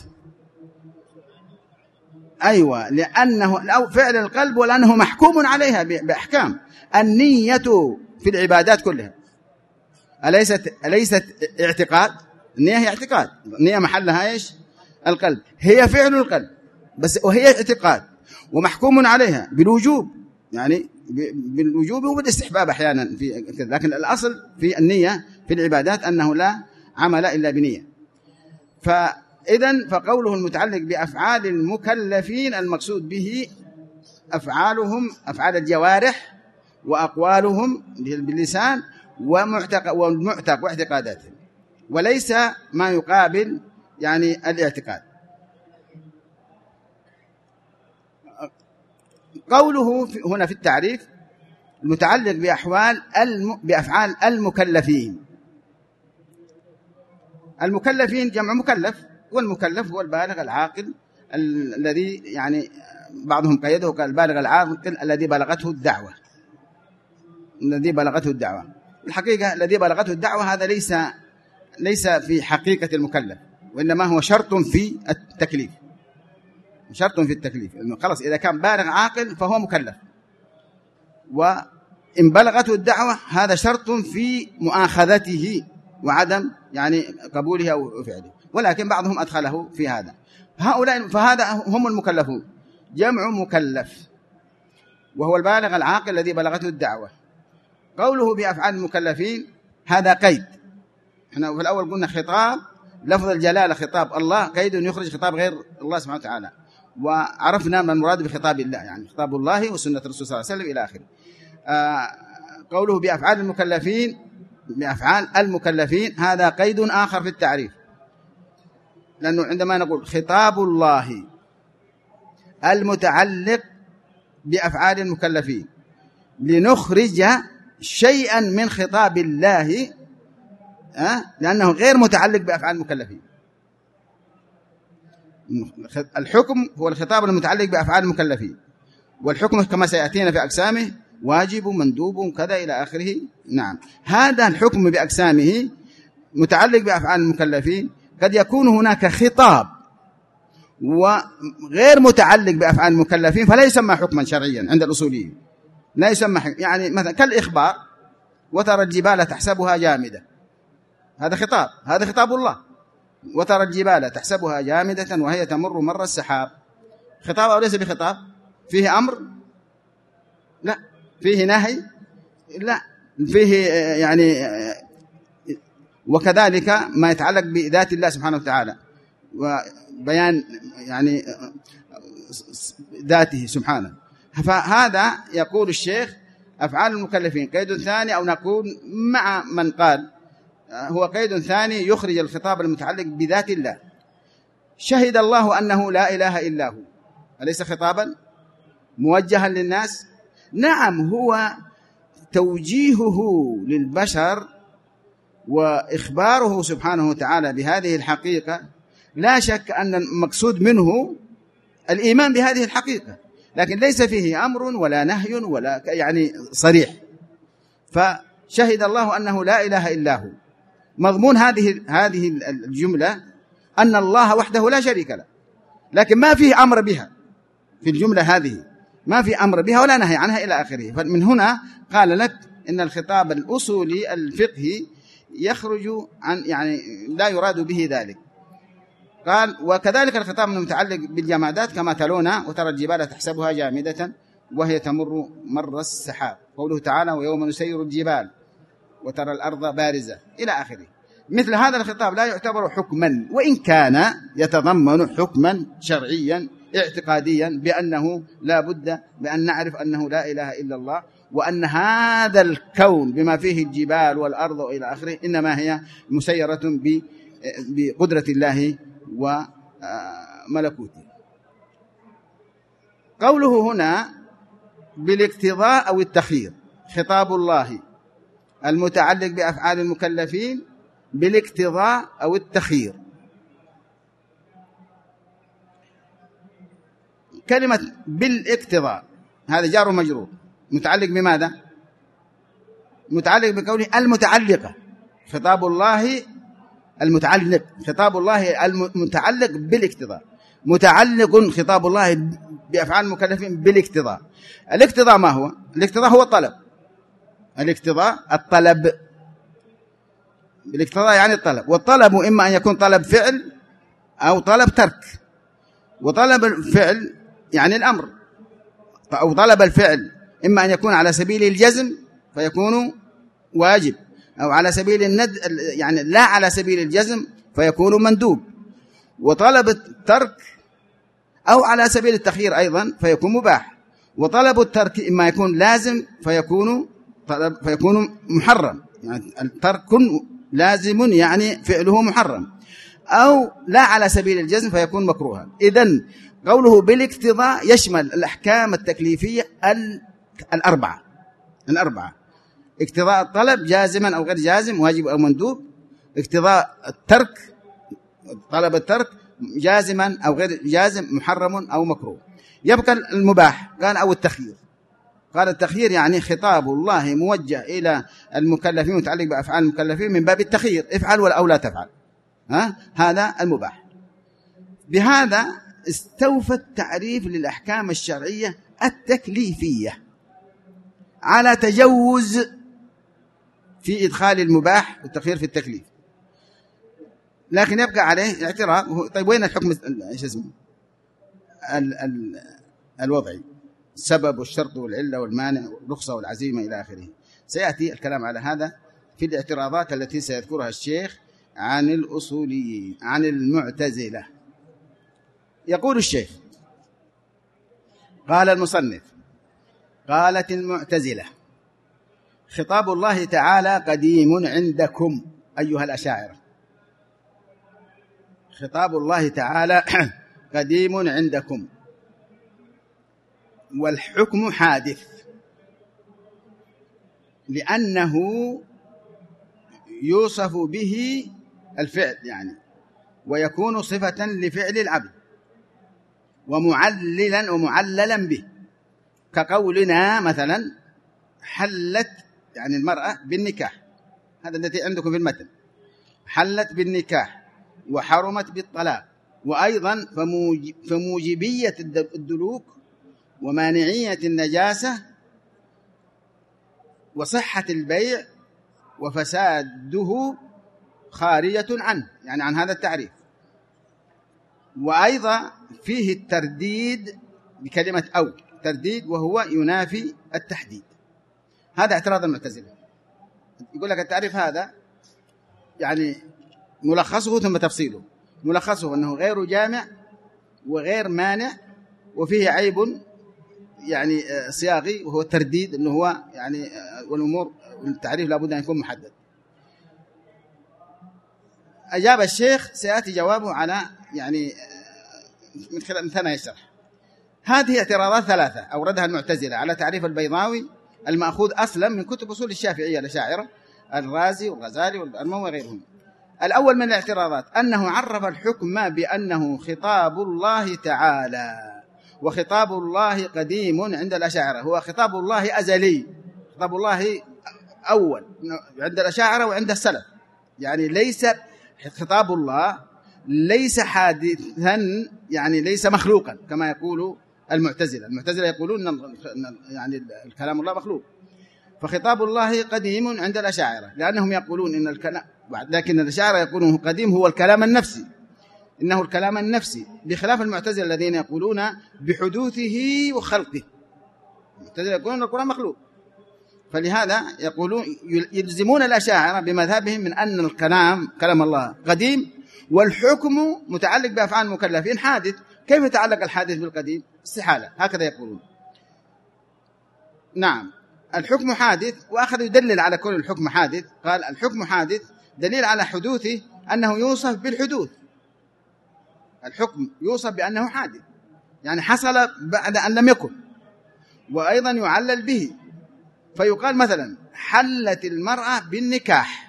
أيوة، لأنه فعل القلب، ولأنه محكوم عليها بأحكام. النية في العبادات كلها أليست اعتقاد؟ النية هي اعتقاد، النية محلها إيش؟ القلب، هي فعل القلب بس، وهي اعتقاد ومحكوم عليها بالوجوب، يعني بالوجوب وبالاستحباب أحيانا في كذا، لكن الأصل في النية في العبادات أنه لا عمل إلا بنية. فقوله المتعلق بأفعال المكلفين المقصود به أفعالهم، أفعال الجوارح وأقوالهم باللسان والمعتق واعتقاداتهم، وليس ما يقابل يعني الاعتقاد. قوله هنا في التعريف المتعلق بأفعال المكلفين. المكلفين جمع مكلف، والمكلف هو البالغ العاقل الذي يعني بعضهم قيده قال البالغ العاقل الذي بلغته الدعوة، الذي بلغته الدعوة. الحقيقة الذي بلغته الدعوة هذا ليس في حقيقة المكلف، وإنما هو شرط في التكليف، شرط في التكليف. خلاص إذا كان بالغ عاقل فهو مكلف، وإن بلغته الدعوة هذا شرط في مؤاخذته وعدم يعني قبوله أو فعله، ولكن بعضهم أدخله في هذا. فهذا هم المكلفون، جمع مكلف، وهو البالغ العاقل الذي بلغته الدعوة. قوله بأفعال المكلفين هذا قيد. احنا في الأول قلنا خطاب لفظ الجلالة خطاب الله، قيد يخرج خطاب غير الله سبحانه وتعالى، وعرفنا ما المراد بخطاب الله، يعني خطاب الله وسنة الرسول صلى الله عليه وسلم إلى آخره. قوله بأفعال المكلفين، بأفعال المكلفين هذا قيد آخر في التعريف، لأنه عندما نقول خطاب الله المتعلق بأفعال المكلفين لنخرج شيئا من خطاب الله، لأنه غير متعلق بأفعال المكلفين. الحكم هو الخطاب المتعلق بأفعال المكلفين، والحكم كما سيأتينا في أقسامه واجب مندوب كذا إلى آخره. نعم، هذا الحكم بأقسامه متعلق بأفعال المكلفين. قد يكون هناك خطاب وغير متعلق بأفعال المكلفين فلا يسمى حكما شرعيا عند الأصوليين، لا يسمى حكم. يعني مثلا كالإخبار وترى الجبال تحسبها جامدة، هذا خطاب، هذا خطاب الله. وترى الجبال تحسبها جامدة وهي تمر مر السحاب، خطاب أو ليس بخطاب؟ فيه أمر؟ لا. فيه نهي؟ لا. فيه يعني، وكذلك ما يتعلق بذات الله سبحانه وتعالى وبيان يعني ذاته سبحانه. فهذا يقول الشيخ أفعال المكلفين قيد ثاني، أو نقول مع من قال هو قيد ثاني يخرج الخطاب المتعلق بذات الله. شهد الله أنه لا إله إلا هو، أليس خطابا موجها للناس؟ نعم، هو توجيهه للبشر وإخباره سبحانه وتعالى بهذه الحقيقة، لا شك أن المقصود منه الإيمان بهذه الحقيقة، لكن ليس فيه أمر ولا نهي ولا يعني صريح. فشهد الله أنه لا إله إلا هو، مضمون هذه الجملة أن الله وحده لا شريك له، لكن ما فيه أمر بها في الجملة هذه، ما في أمر بها ولا نهي عنها إلى آخره. فمن هنا قال لك إن الخطاب الأصولي الفقهي يخرج عن يعني لا يراد به ذلك. قال وكذلك الخطاب المتعلق بالجمادات كما تلونا وترى الجبال تحسبها جامدة وهي تمر مر السحاب، قوله تعالى ويوم نسير الجبال وترى الأرض بارزة إلى آخره. مثل هذا الخطاب لا يعتبر حكما، وإن كان يتضمن حكما شرعيا اعتقاديا بأنه لا بد بأن نعرف أنه لا إله إلا الله، وأن هذا الكون بما فيه الجبال والأرض وإلى آخره إنما هي مسيرة بقدرة الله وملكوته. قوله هنا بالاقتضاء أو التخيير، خطاب الله المتعلق بأفعال المكلفين بالاقتضاء أو التخيير. كلمة بالاقتضاء هذا جار ومجرور، متعلق بماذا؟ متعلق بقوله المتعلقة، خطاب الله المتعلق، خطاب الله المتعلق بالاقتضاء، متعلق خطاب الله بأفعال المكلفين بالاقتضاء. الاقتضاء ما هو؟ الاقتضاء هو الطلب، الاقتضاء الطلب، بالاقتضاء يعني الطلب، والطلب إما أن يكون طلب فعل أو طلب ترك. وطلب الفعل يعني الأمر، أو طلب الفعل إما أن يكون على سبيل الجزم فيكون واجب، أو على سبيل يعني لا على سبيل الجزم فيكون مندوب. وطلب الترك أو على سبيل التخيير أيضا فيكون مباح. وطلب الترك إما يكون لازم فيكون محرم، يعني الترك لازم يعني فعله محرم، أو لا على سبيل الجزم فيكون مكروها. إذن قوله بالاقتضاء يشمل الأحكام التكليفية الأربعة. اقتضاء الطلب جازما أو غير جازم، واجب أو مندوب. اقتضاء الترك، طلب الترك جازما أو غير جازم، محرم أو مكروه. يبقى المباح قال أو التخيير. قال التخيير يعني خطاب الله موجه إلى المكلفين متعلق بأفعال المكلفين من باب التخيير، افعل أو لا تفعل. هذا المباح. بهذا استوفى التعريف للأحكام الشرعية التكليفية على تجوز في إدخال المباح والتخيير في التكليف. لكن يبقى عليه اعتراض. طيب وين الحكم ايش اسمه الوضعي؟ السبب والشرط والعلة والمانع والرخصة والعزيمة إلى آخره. سيأتي الكلام على هذا في الاعتراضات التي سيذكرها الشيخ عن الأصوليين، عن المعتزلة. يقول الشيخ: قال المصنف: قالت المعتزلة: خطاب الله تعالى قديم عندكم أيها الأشاعرة. خطاب الله تعالى قديم عندكم، والحكم حادث، لأنه يوصف به الفعل يعني، ويكون صفة لفعل العبد ومعللا به، كقولنا مثلا حلت يعني المرأة بالنكاح، هذا الذي عندكم في المتن، حلت بالنكاح وحرمت بالطلاق. وأيضا فموجبية الدلوك ومانعية النجاسة وصحة البيع وفساده خارجة عنه، يعني عن هذا التعريف. وأيضا فيه الترديد بكلمة أو، ترديد وهو ينافي التحديد. هذا اعتراض المعتزلة. يقول لك التعريف هذا يعني ملخصه ثم تفصيله. ملخصه أنه غير جامع وغير مانع، وفيه عيب يعني صياغي وهو الترديد، أنه هو يعني والأمور التعريف لابد أن يكون محدد. أجاب الشيخ، سيأتي جوابه على يعني من خلال ثانية الشرح. هذه اعتراضات ثلاثة أوردها المعتزلة على تعريف البيضاوي المأخوذ أصلا من كتب أصول الشافعية الأشاعرة، الرازي والغزالي والأرموي وغيرهم. الأول من الاعتراضات أنه عرف الحكم بأنه خطاب الله تعالى، وخطاب الله قديم عند الأشاعرة، هو خطاب الله أزلي، خطاب الله أول عند الأشاعرة وعند السلف، يعني ليس خطاب الله ليس حادثا، يعني ليس مخلوقا كما يقول المعتزلة. المعتزلة يقولون أن يعني الكلام الله مخلوق. فخطاب الله قديم عند الأشاعرة لأنهم يقولون إن الكلام، لكن الأشاعرة يقولون قديم هو الكلام النفسي، إنه الكلام النفسي، بخلاف المعتزلة الذين يقولون بحدوثه وخلقه. المعتزلة يقولون القرآن مخلوق، فلهذا يقولون يلزمون الأشاعرة بمذهبهم من أن الكلام كلام الله قديم، والحكم متعلق بأفعال المكلفين حادث. كيف يتعلق الحادث بالقديم؟ استحالة، هكذا يقولون. نعم الحكم حادث، وأخذ يدلل على كل الحكم حادث. قال الحكم حادث دليل على حدوثه أنه يوصف بالحدوث، الحكم يوصف بأنه حادث يعني حصل بعد أن لم يكن، وأيضا يعلل به. فيقال مثلا حلت المرأة بالنكاح،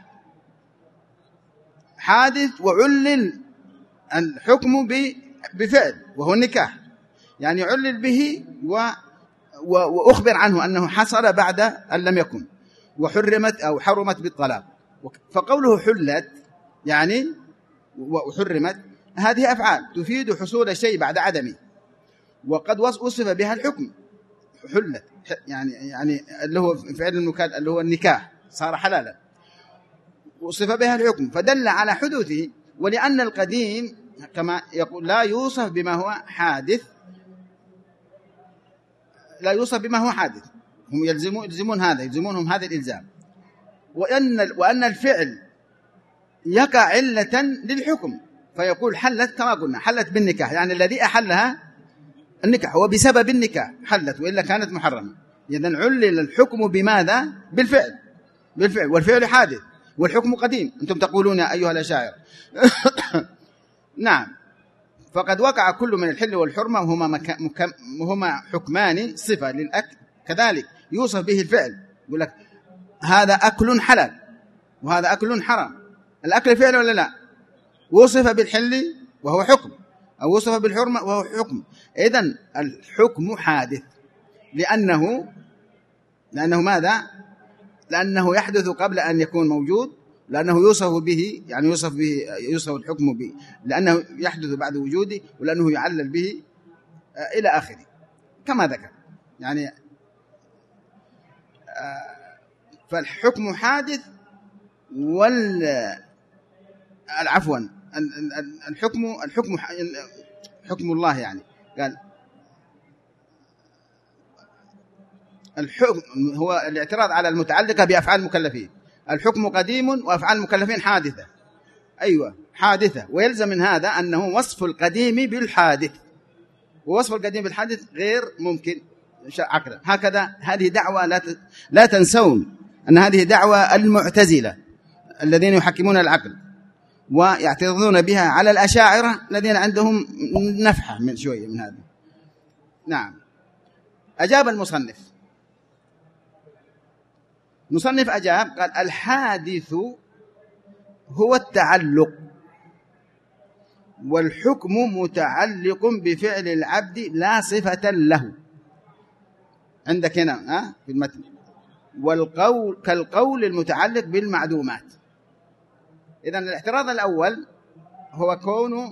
حادث وعلل الحكم بفعل وهو النكاح، يعني علل به وأخبر عنه أنه حصل بعد أن لم يكن، وحرمت أو حرمت بالطلاق. فقوله حلت يعني وحرمت، هذه أفعال تفيد حصول الشيء بعد عدمه، وقد وصف بها الحكم. حلت يعني اللي هو فعل المكلف اللي هو النكاح صار حلالا، وصف بها الحكم فدل على حدوثه. ولأن القديم كما يقول لا يوصف بما هو حادث، لا يوصف بما هو حادث، هم يلزمون هذا، يلزمونهم هذا الإلزام. وأن الفعل يقع علة للحكم، فيقول حلت كما قلنا، حلت بالنكاح، يعني الذي أحلها النكاح وبسبب النكاح حلت، وإلا كانت محرمة. إذن علل الحكم بماذا؟ بالفعل، والفعل حادث والحكم قديم. أنتم تقولون يا أيها الأشاعرة نعم، فقد وقع كل من الحل والحرمة وهما حكمان صفة للأكل، كذلك يوصف به الفعل، يقول لك هذا أكل حلال وهذا أكل حرام. الأكل فعل ولا لا؟ وصف بالحل وهو حكم، أو وصف بالحرمة وهو حكم. إذن الحكم حادث لأنه ماذا؟ لأنه يحدث قبل أن يكون موجود، لأنه يوصف به، يعني يوصف الحكم به لأنه يحدث بعد وجوده، ولأنه يعلل به إلى آخره كما ذكر. يعني فالحكم حادث عفوا الحكم حكم الله، يعني قال الحكم هو الاعتراض على المتعلقة بأفعال المكلفين. الحكم قديم وأفعال المكلفين حادثة، أيوة حادثة، ويلزم من هذا أنه وصف القديم بالحادث، ووصف القديم بالحادث غير ممكن عقلا. هكذا هذه دعوة لا تنسون أن هذه دعوة المعتزلة الذين يحكمون العقل ويعترضون بها على الأشاعرة الذين عندهم نفحة من شوية من هذا. نعم. أجاب المصنف أجاب قال الحادث هو التعلق، والحكم متعلق بفعل العبد لا صفة له. عندك هنا في المتن والقول كالقول المتعلق بالمعدومات. إذن الاعتراض الأول هو كونه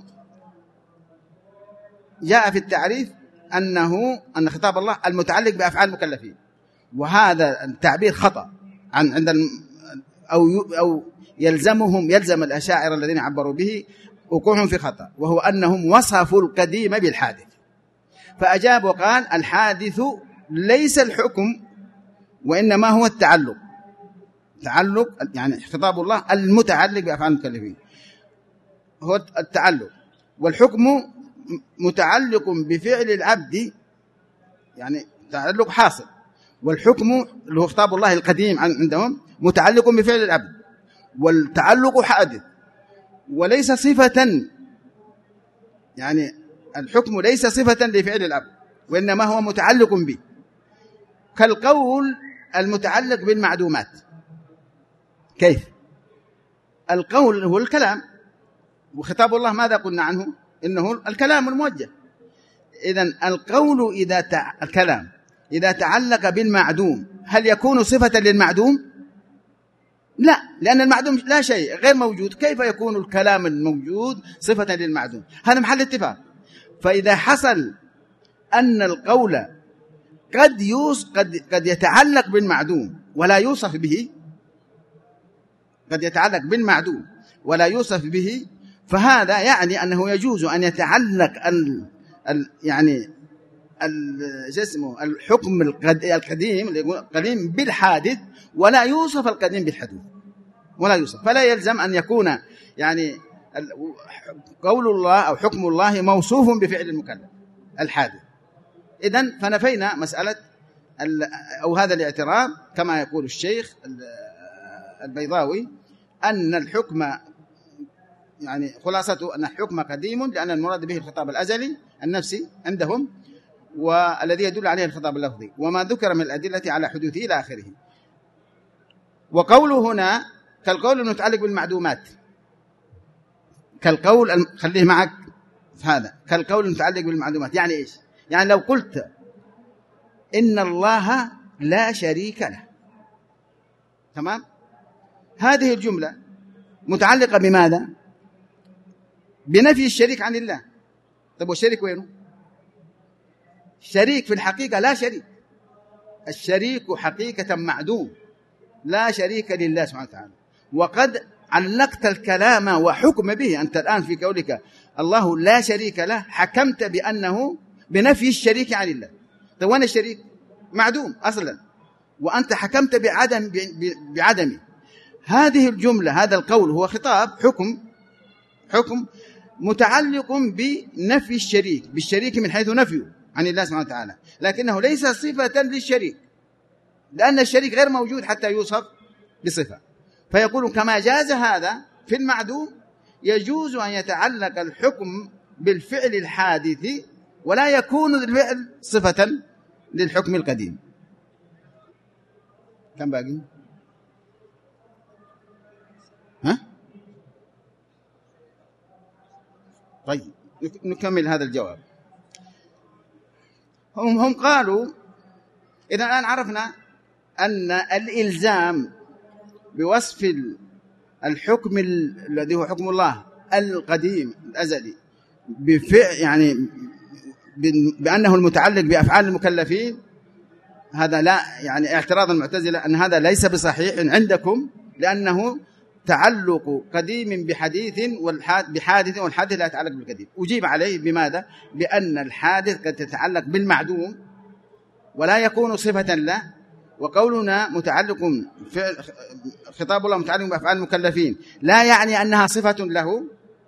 جاء في التعريف أن خطاب الله المتعلق بأفعال المكلفين، وهذا التعبير خطأ عند أو يلزم الأشاعرة الذين عبروا به وقوعهم في خطأ، وهو أنهم وصفوا القديم بالحادث. فأجاب وقال الحادث ليس الحكم وإنما هو التعلق، يعني خطاب الله المتعلق بأفعال المكلفين هو التعلق، والحكم متعلق بفعل العبد، يعني تعلق حاصل، والحكم اللي هو خطاب الله القديم عندهم متعلق بفعل العبد، والتعلق حادث وليس صفة، يعني الحكم ليس صفة لفعل العبد وإنما هو متعلق به، كالقول المتعلق بالمعدومات. كيف؟ القول هو الكلام، وخطاب الله ماذا قلنا عنه؟ إنه الكلام الموجه. إذن القول الكلام إذا تعلق بالمعدوم هل يكون صفة للمعدوم؟ لا، لأن المعدوم لا شيء، غير موجود، كيف يكون الكلام الموجود صفة للمعدوم؟ هذا محل اتفاق. فإذا حصل أن القول قد يتعلق بالمعدوم ولا يوصف به، قد يتعلق بالمعدوم ولا يوصف به، فهذا يعني أنه يجوز أن يتعلق يعني الحكم القديم بالحادث ولا يوصف القديم بالحدوث، ولا يوصف، فلا يلزم أن يكون يعني قول الله أو حكم الله موصوف بفعل المكلف الحادث. إذن فنفينا مسألة أو هذا الاعتراض كما يقول الشيخ البيضاوي أن الحكم يعني خلاصته أن الحكم قديم لأن المراد به الخطاب الأزلي النفسي عندهم، والذي يدل عليه الخطاب اللفظي وما ذكر من الأدلة على حدوثه إلى آخره. وقوله هنا كالقول المتعلق بالمعدومات، كالقول خليه معك في هذا، كالقول المتعلق بالمعدومات يعني إيش؟ يعني لو قلت إن الله لا شريك له، تمام؟ هذه الجملة متعلقة بماذا؟ بنفي الشريك عن الله. طب والشريك وينه؟ الشريك في الحقيقة لا شريك، الشريك حقيقة معدوم، لا شريك لله سبحانه وتعالى. وقد علقت الكلام وحكم به أنت الآن في قولك الله لا شريك له، حكمت بأنه بنفي الشريك عن الله. طيب وين الشريك؟ معدوم أصلا، وأنت حكمت بعدمه. هذه الجملة، هذا القول هو خطاب، حكم متعلق بنفي الشريك، بالشريك من حيث نفيه عن الله سبحانه وتعالى، لكنه ليس صفة للشريك، لأن الشريك غير موجود حتى يوصف بصفة. فيقول كما جاز هذا في المعدوم، يجوز أن يتعلق الحكم بالفعل الحادث ولا يكون الفعل صفة للحكم القديم. كم باقي؟ ها؟ طيب نكمل هذا الجواب. هم قالوا إذا الآن عرفنا أن الإلزام بوصف الحكم الذي هو حكم الله القديم الأزلي بفعل، يعني بأنه المتعلق بأفعال المكلفين، هذا لا، يعني اعتراض المعتزلة أن هذا ليس بصحيح عندكم، لأنه تعلق قديم بحديث والحادث لا يتعلق بالقديم. أجيب عليه بماذا؟ بأن الحادث قد تتعلق بالمعدوم ولا يكون صفة له، وقولنا متعلق خطاب الله متعلق بأفعال المكلفين لا يعني أنها صفة له.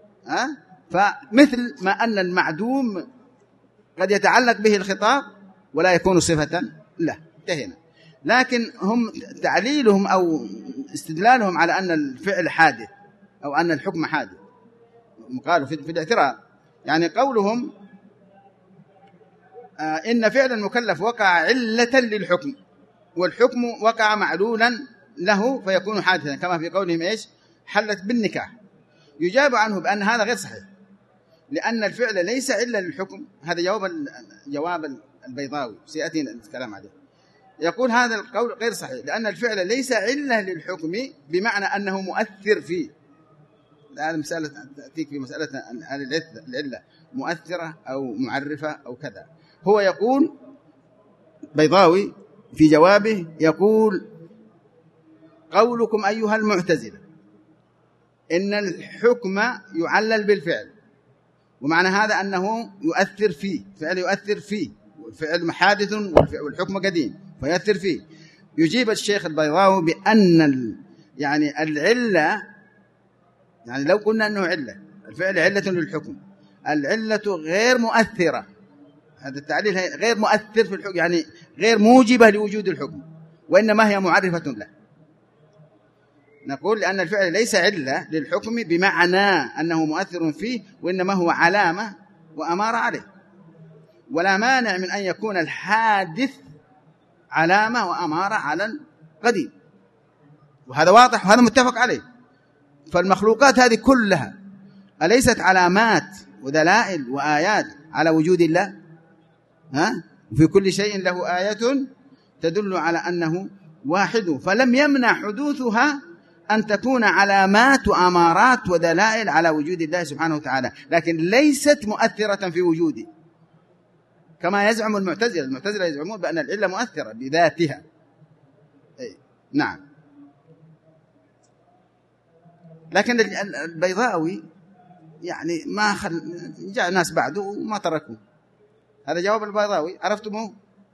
فمثل ما أن المعدوم قد يتعلق به الخطاب ولا يكون صفة له، انتهينا. لكن هم تعليلهم أو استدلالهم على أن الفعل حادث أو أن الحكم حادث، قالوا في الاعتراض، يعني قولهم إن فعل المكلف وقع علة للحكم، والحكم وقع معلولا له فيكون حادثا، كما في قولهم إيش؟ حلت بالنكاح. يجاب عنه بأن هذا غير صحيح، لأن الفعل ليس علة للحكم. هذا جواب البيضاوي، سيأتينا الكلام عليه. يقول هذا القول غير صحيح، لأن الفعل ليس علة للحكم بمعنى أنه مؤثر فيه. هذا مسألة تأتيك في مسألة العلة مؤثرة أو معرفة أو كذا. هو يقول بيضاوي في جوابه، يقول قولكم أيها المعتزلة إن الحكم يعلل بالفعل، ومعنى هذا أنه يؤثر فيه، فعل يؤثر فيه، والفعل حادث والحكم قديم فيؤثر فيه. يجيب الشيخ البيضاوي بأن يعني العلة، يعني لو قلنا أنه علة، الفعل علة للحكم، العلة غير مؤثرة، هذا التعليل غير مؤثر في الحكم، يعني غير موجبة لوجود الحكم، وإنما هي معرفة له. نقول لأن الفعل ليس علة للحكم بمعنى أنه مؤثر فيه، وإنما هو علامة وأمارة عليه، ولا مانع من أن يكون الحادث علامة وأمارة على القديم، وهذا واضح وهذا متفق عليه. فالمخلوقات هذه كلها أليست علامات ودلائل وآيات على وجود الله؟ وفي كل شيء له آية تدل على أنه واحد، فلم يمنع حدوثها أن تكون علامات وأمارات ودلائل على وجود الله سبحانه وتعالى، لكن ليست مؤثرة في وجوده كما يزعم المعتزلة. المعتزلة يزعمون بأن العلة مؤثرة بذاتها. نعم. لكن البيضاوي يعني ما جاء ناس بعده وما تركوا. هذا جواب البيضاوي، عرفتموه؟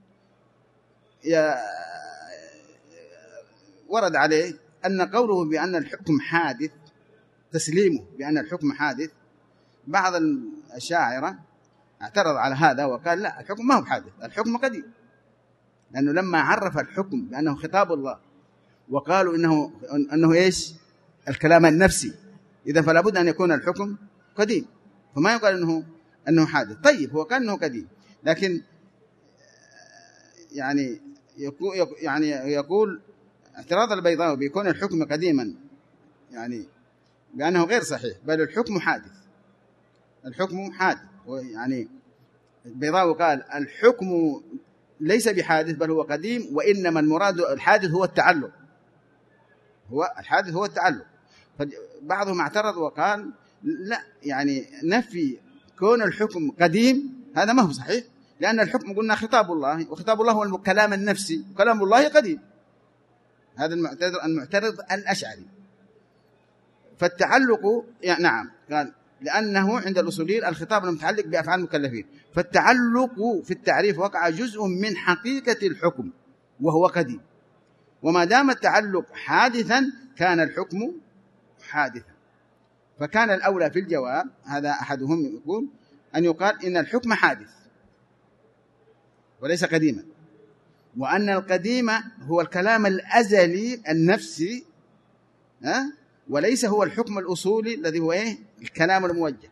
ورد عليه أن قوله بأن الحكم حادث، تسليمه بأن الحكم حادث، بعض الأشاعرة اعترض على هذا وقال لا، الحكم ما هو حادث، الحكم قديم، لأنه لما عرف الحكم بأنه خطاب الله وقالوا أنه إيش؟ الكلام النفسي، إذا فلا بد أن يكون الحكم قديم، فما يقال أنه حادث. طيب هو كان أنه قديم، لكن يعني يقول اعتراض البيضاوي بيكون الحكم قديما يعني بأنه غير صحيح، بل الحكم حادث، الحكم حادث. يعني البيضاوي قال الحكم ليس بحادث بل هو قديم، وإنما المراد الحادث هو التعلق، الحادث هو التعلق. فبعضهم اعترض وقال لا، يعني نفي كون الحكم قديم هذا ما هو صحيح، لأن الحكم قلنا خطاب الله، وخطاب الله هو الكلام النفسي، وكلام الله قديم. هذا المعترض الأشعري. فالتعلق يعني نعم، قال لأنه عند الأصوليين الخطاب المتعلق بأفعال المكلفين، فالتعلق في التعريف وقع جزء من حقيقة الحكم وهو قديم، وما دام التعلق حادثا كان الحكم حادثا. فكان الأولى في الجواب، هذا أحدهم يقول، أن يقال إن الحكم حادث وليس قديما، وأن القديم هو الكلام الأزلي النفسي وليس هو الحكم الأصولي الذي هو الكلام الموجه،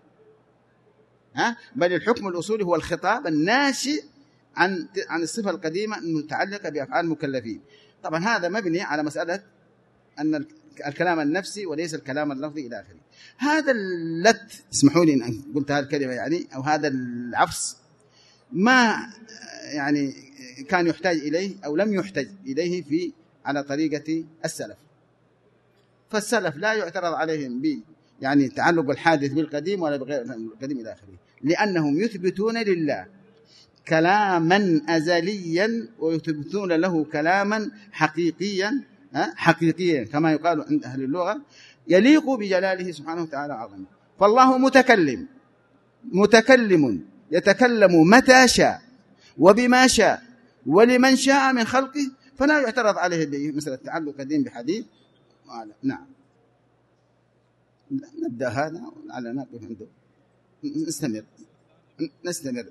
بل الحكم الأصولي هو الخطاب الناشئ عن الصفة القديمة المتعلقة بأفعال المكلفين. طبعا هذا مبني على مسألة أن الكلام النفسي وليس الكلام اللفظي إلى آخره. هذا اسمحوا لي أن قلت هذه الكلمة يعني، أو هذا العفص ما يعني كان يحتاج إليه أو لم يحتاج إليه على طريقة السلف. فالسلف لا يعترض عليهم يعني تعلق الحادث بالقديم ولا بغير القديم إلى آخره، لأنهم يثبتون لله كلاما أزليا ويثبتون له كلاما حقيقيا كما يقال عند أهل اللغة يليق بجلاله سبحانه وتعالى عظيم. فالله متكلم يتكلم متى شاء وبما شاء ولمن شاء من خلقه، فلا يعترض عليه بمثل التعلق قديم بحديث. نعم، نبدأ هذا على نقف عنده، نستمر.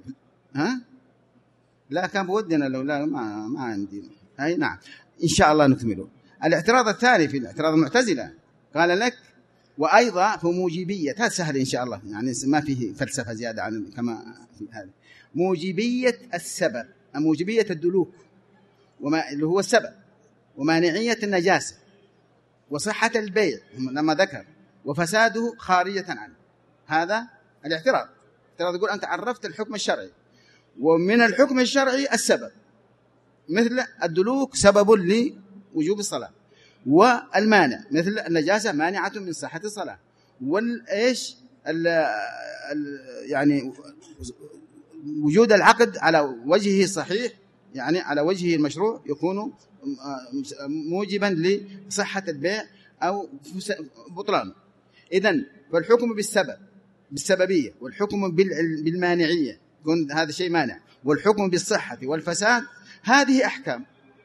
لا كان بودنا لو لا ما عندي. أي نعم إن شاء الله نكمله. الاعتراض الثاني في الاعتراض المعتزلة، قال لك وأيضا في موجبية، هذا سهل إن شاء الله يعني ما فيه فلسفة زيادة عن كما في هذا، موجبية السبب، موجبية الدلوك اللي هو السبب، ومانعية النجاسة، وصحة البيع لما ذكر، وفساده خارجة عنه. هذا الاعتراض يقول أنت عرفت الحكم الشرعي، ومن الحكم الشرعي السبب، مثل الدلوك سبب لوجوب الصلاة، والمانع مثل النجاسة مانعة من صحة الصلاة، والإيش يعني وجود العقد على وجهه الصحيح يعني على وجهه المشروع يكون موجبا لصحة البيع أو بطلانه. إذن فالحكم بالسببية، والحكم بالمانعية يكون هذا شيء مانع، والحكم بالصحة والفساد، هذه أحكام.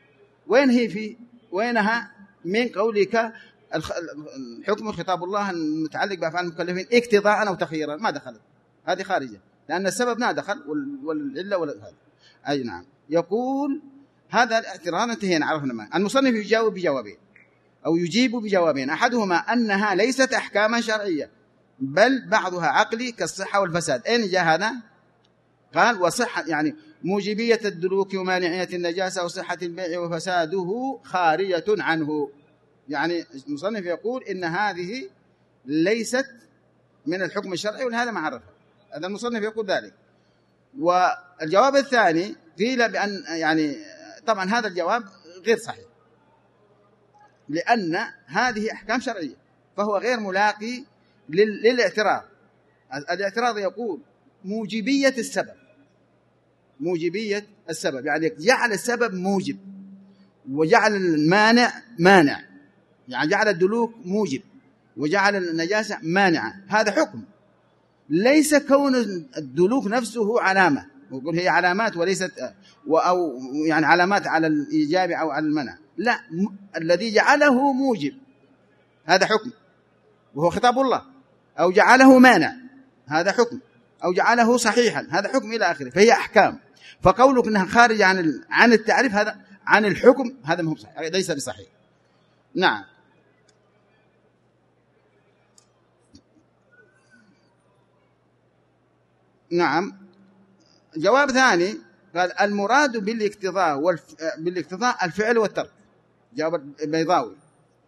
وينها من قولك الحكم خطاب الله المتعلق بأفعال المكلفين اقتضاء أو تخييرا، ما دخلت، هذه خارجة، لأن السبب ما دخل والعلة ولا هذا. أي نعم. يقول هذا الاعتراض انتهينا، عرفنا ما المصنف يجاوب بجوابين أو يجيب بجوابين، أحدهما أنها ليست أحكاما شرعية بل بعضها عقلي كالصحة والفساد. أين جاء هذا؟ قال وصحة يعني موجبية الدلوك ومانعية النجاسة وصحة البيع وفساده خارجة عنه. يعني المصنف يقول إن هذه ليست من الحكم الشرعي، ولهذا ما عرفها. هذا المصنف يقول ذلك. والجواب الثاني قيل بأن يعني طبعا هذا الجواب غير صحيح، لأن هذه أحكام شرعية، فهو غير ملاقي للاعتراض. الاعتراض يقول موجبية السبب يعني جعل السبب موجب، وجعل المانع مانع، يعني جعل الدلوك موجب وجعل النجاسة مانعة. هذا حكم، ليس كون الدلوك نفسه علامة، ويقول هي علامات وليست أو يعني علامات على الإيجاب أو على المنع، لا، الذي جعله موجب هذا حكم وهو خطاب الله، أو جعله مانع هذا حكم، أو جعله صحيحا هذا حكم إلى آخره، فهي أحكام. فقولك أنها خارج عن التعريف هذا عن الحكم هذا ما هو صحيح، ليس بصحيح. نعم. نعم. جواب ثاني قال المراد بالاقتضاء الفعل والترك. جواب البيضاوي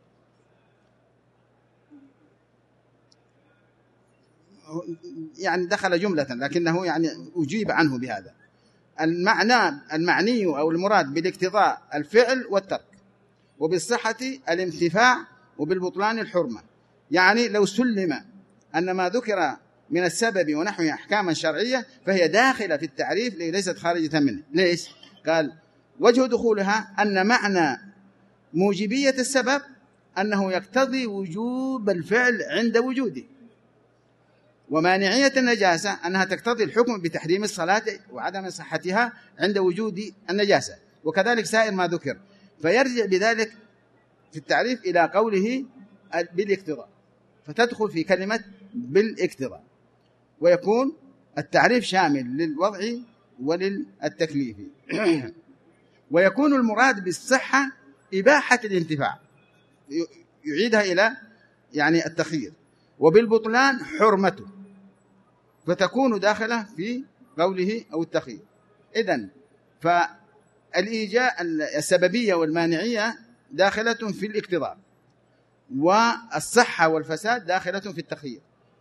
يعني دخل جملة لكنه يعني أجيب عنه بهذا. المعني أو المراد بالاقتضاء الفعل والترك، وبالصحة الانتفاع، وبالبطلان الحرمة. يعني لو سلم أن ما ذكر من السبب ونحوه أحكاما شرعية فهي داخلة في التعريف ليست خارجة منه. ليش؟ قال وجه دخولها أن معنى موجبية السبب أنه يقتضي وجوب الفعل عند وجوده، ومانعية النجاسة أنها تقتضي الحكم بتحريم الصلاة وعدم صحتها عند وجود النجاسة، وكذلك سائر ما ذكر. فيرجع بذلك في التعريف إلى قوله بالاقتضاء، فتدخل في كلمة بالاقتضاء، ويكون التعريف شامل للوضع وللتكليف. ويكون المراد بالصحة إباحة الانتفاع، يعيدها إلى يعني التخيير، وبالبطلان حرمته، فتكون داخلة في قوله أو التخيير. إذن فالإيجاء السببية والمانعية داخلة في الاقتضاء، والصحة والفساد داخلة في التخيير.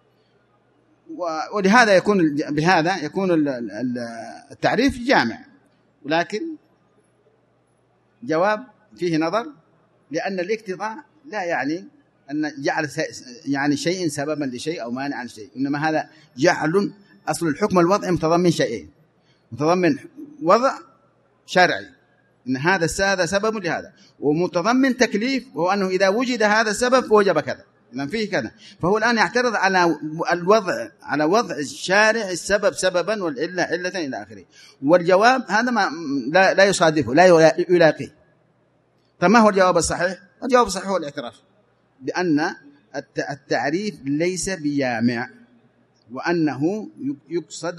ولهذا يكون التعريف جامع، ولكن جواب فيه نظر، لأن الاقتضاء لا يعني أن جعل يعني شيء سببا لشيء أو مانعا عن شيء، إنما هذا جعل أصل الحكم الوضع متضمن شيئين، متضمن وضع شرعي إن هذا سبب لهذا، ومتضمن تكليف، وهو أنه إذا وجد هذا السبب فوجب كذا، إذن فيه كذا. فهو الآن يعترض على وضع الشارع السبب سببا والعلة علة إلى آخره، والجواب هذا لا يصادفه، لا يلاقيه. فما هو الجواب الصحيح؟ الجواب الصحيح هو الاعتراف بأن التعريف ليس بجامع، وأنه يقصد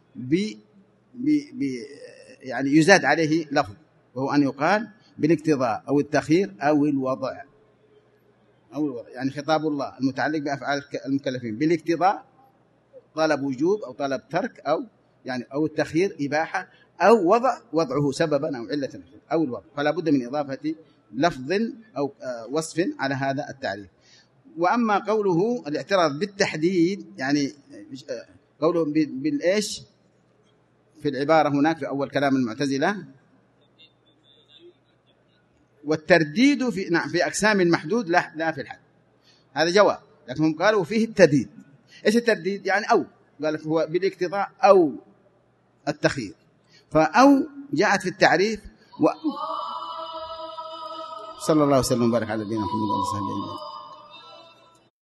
يعني يزاد عليه لفظ، وهو أن يقال بالاقتضاء أو التخيير أو الوضع. يعني خطاب الله المتعلق بأفعال المكلفين بالاقتضاء طلب وجوب أو طلب ترك أو التخيير إباحة أو وضعه سببا أو علة أو الوضع، فلا بد من إضافة لفظ أو وصف على هذا التعريف. وأما قوله الاعتراض بالتحديد، يعني قوله بالإيش في العبارة هناك في أول كلام المعتزلة، والترديد في أقسام المحدود لا في الحد، هذا جواب. لكن هم قالوا فيه الترديد. إيش الترديد؟ يعني أو قال هو بالاقتضاء أو التخيير، فأو جاءت في التعريف صلى الله وسلم وبارك على نبينا محمد وعلى آله وصحبه أجمعين.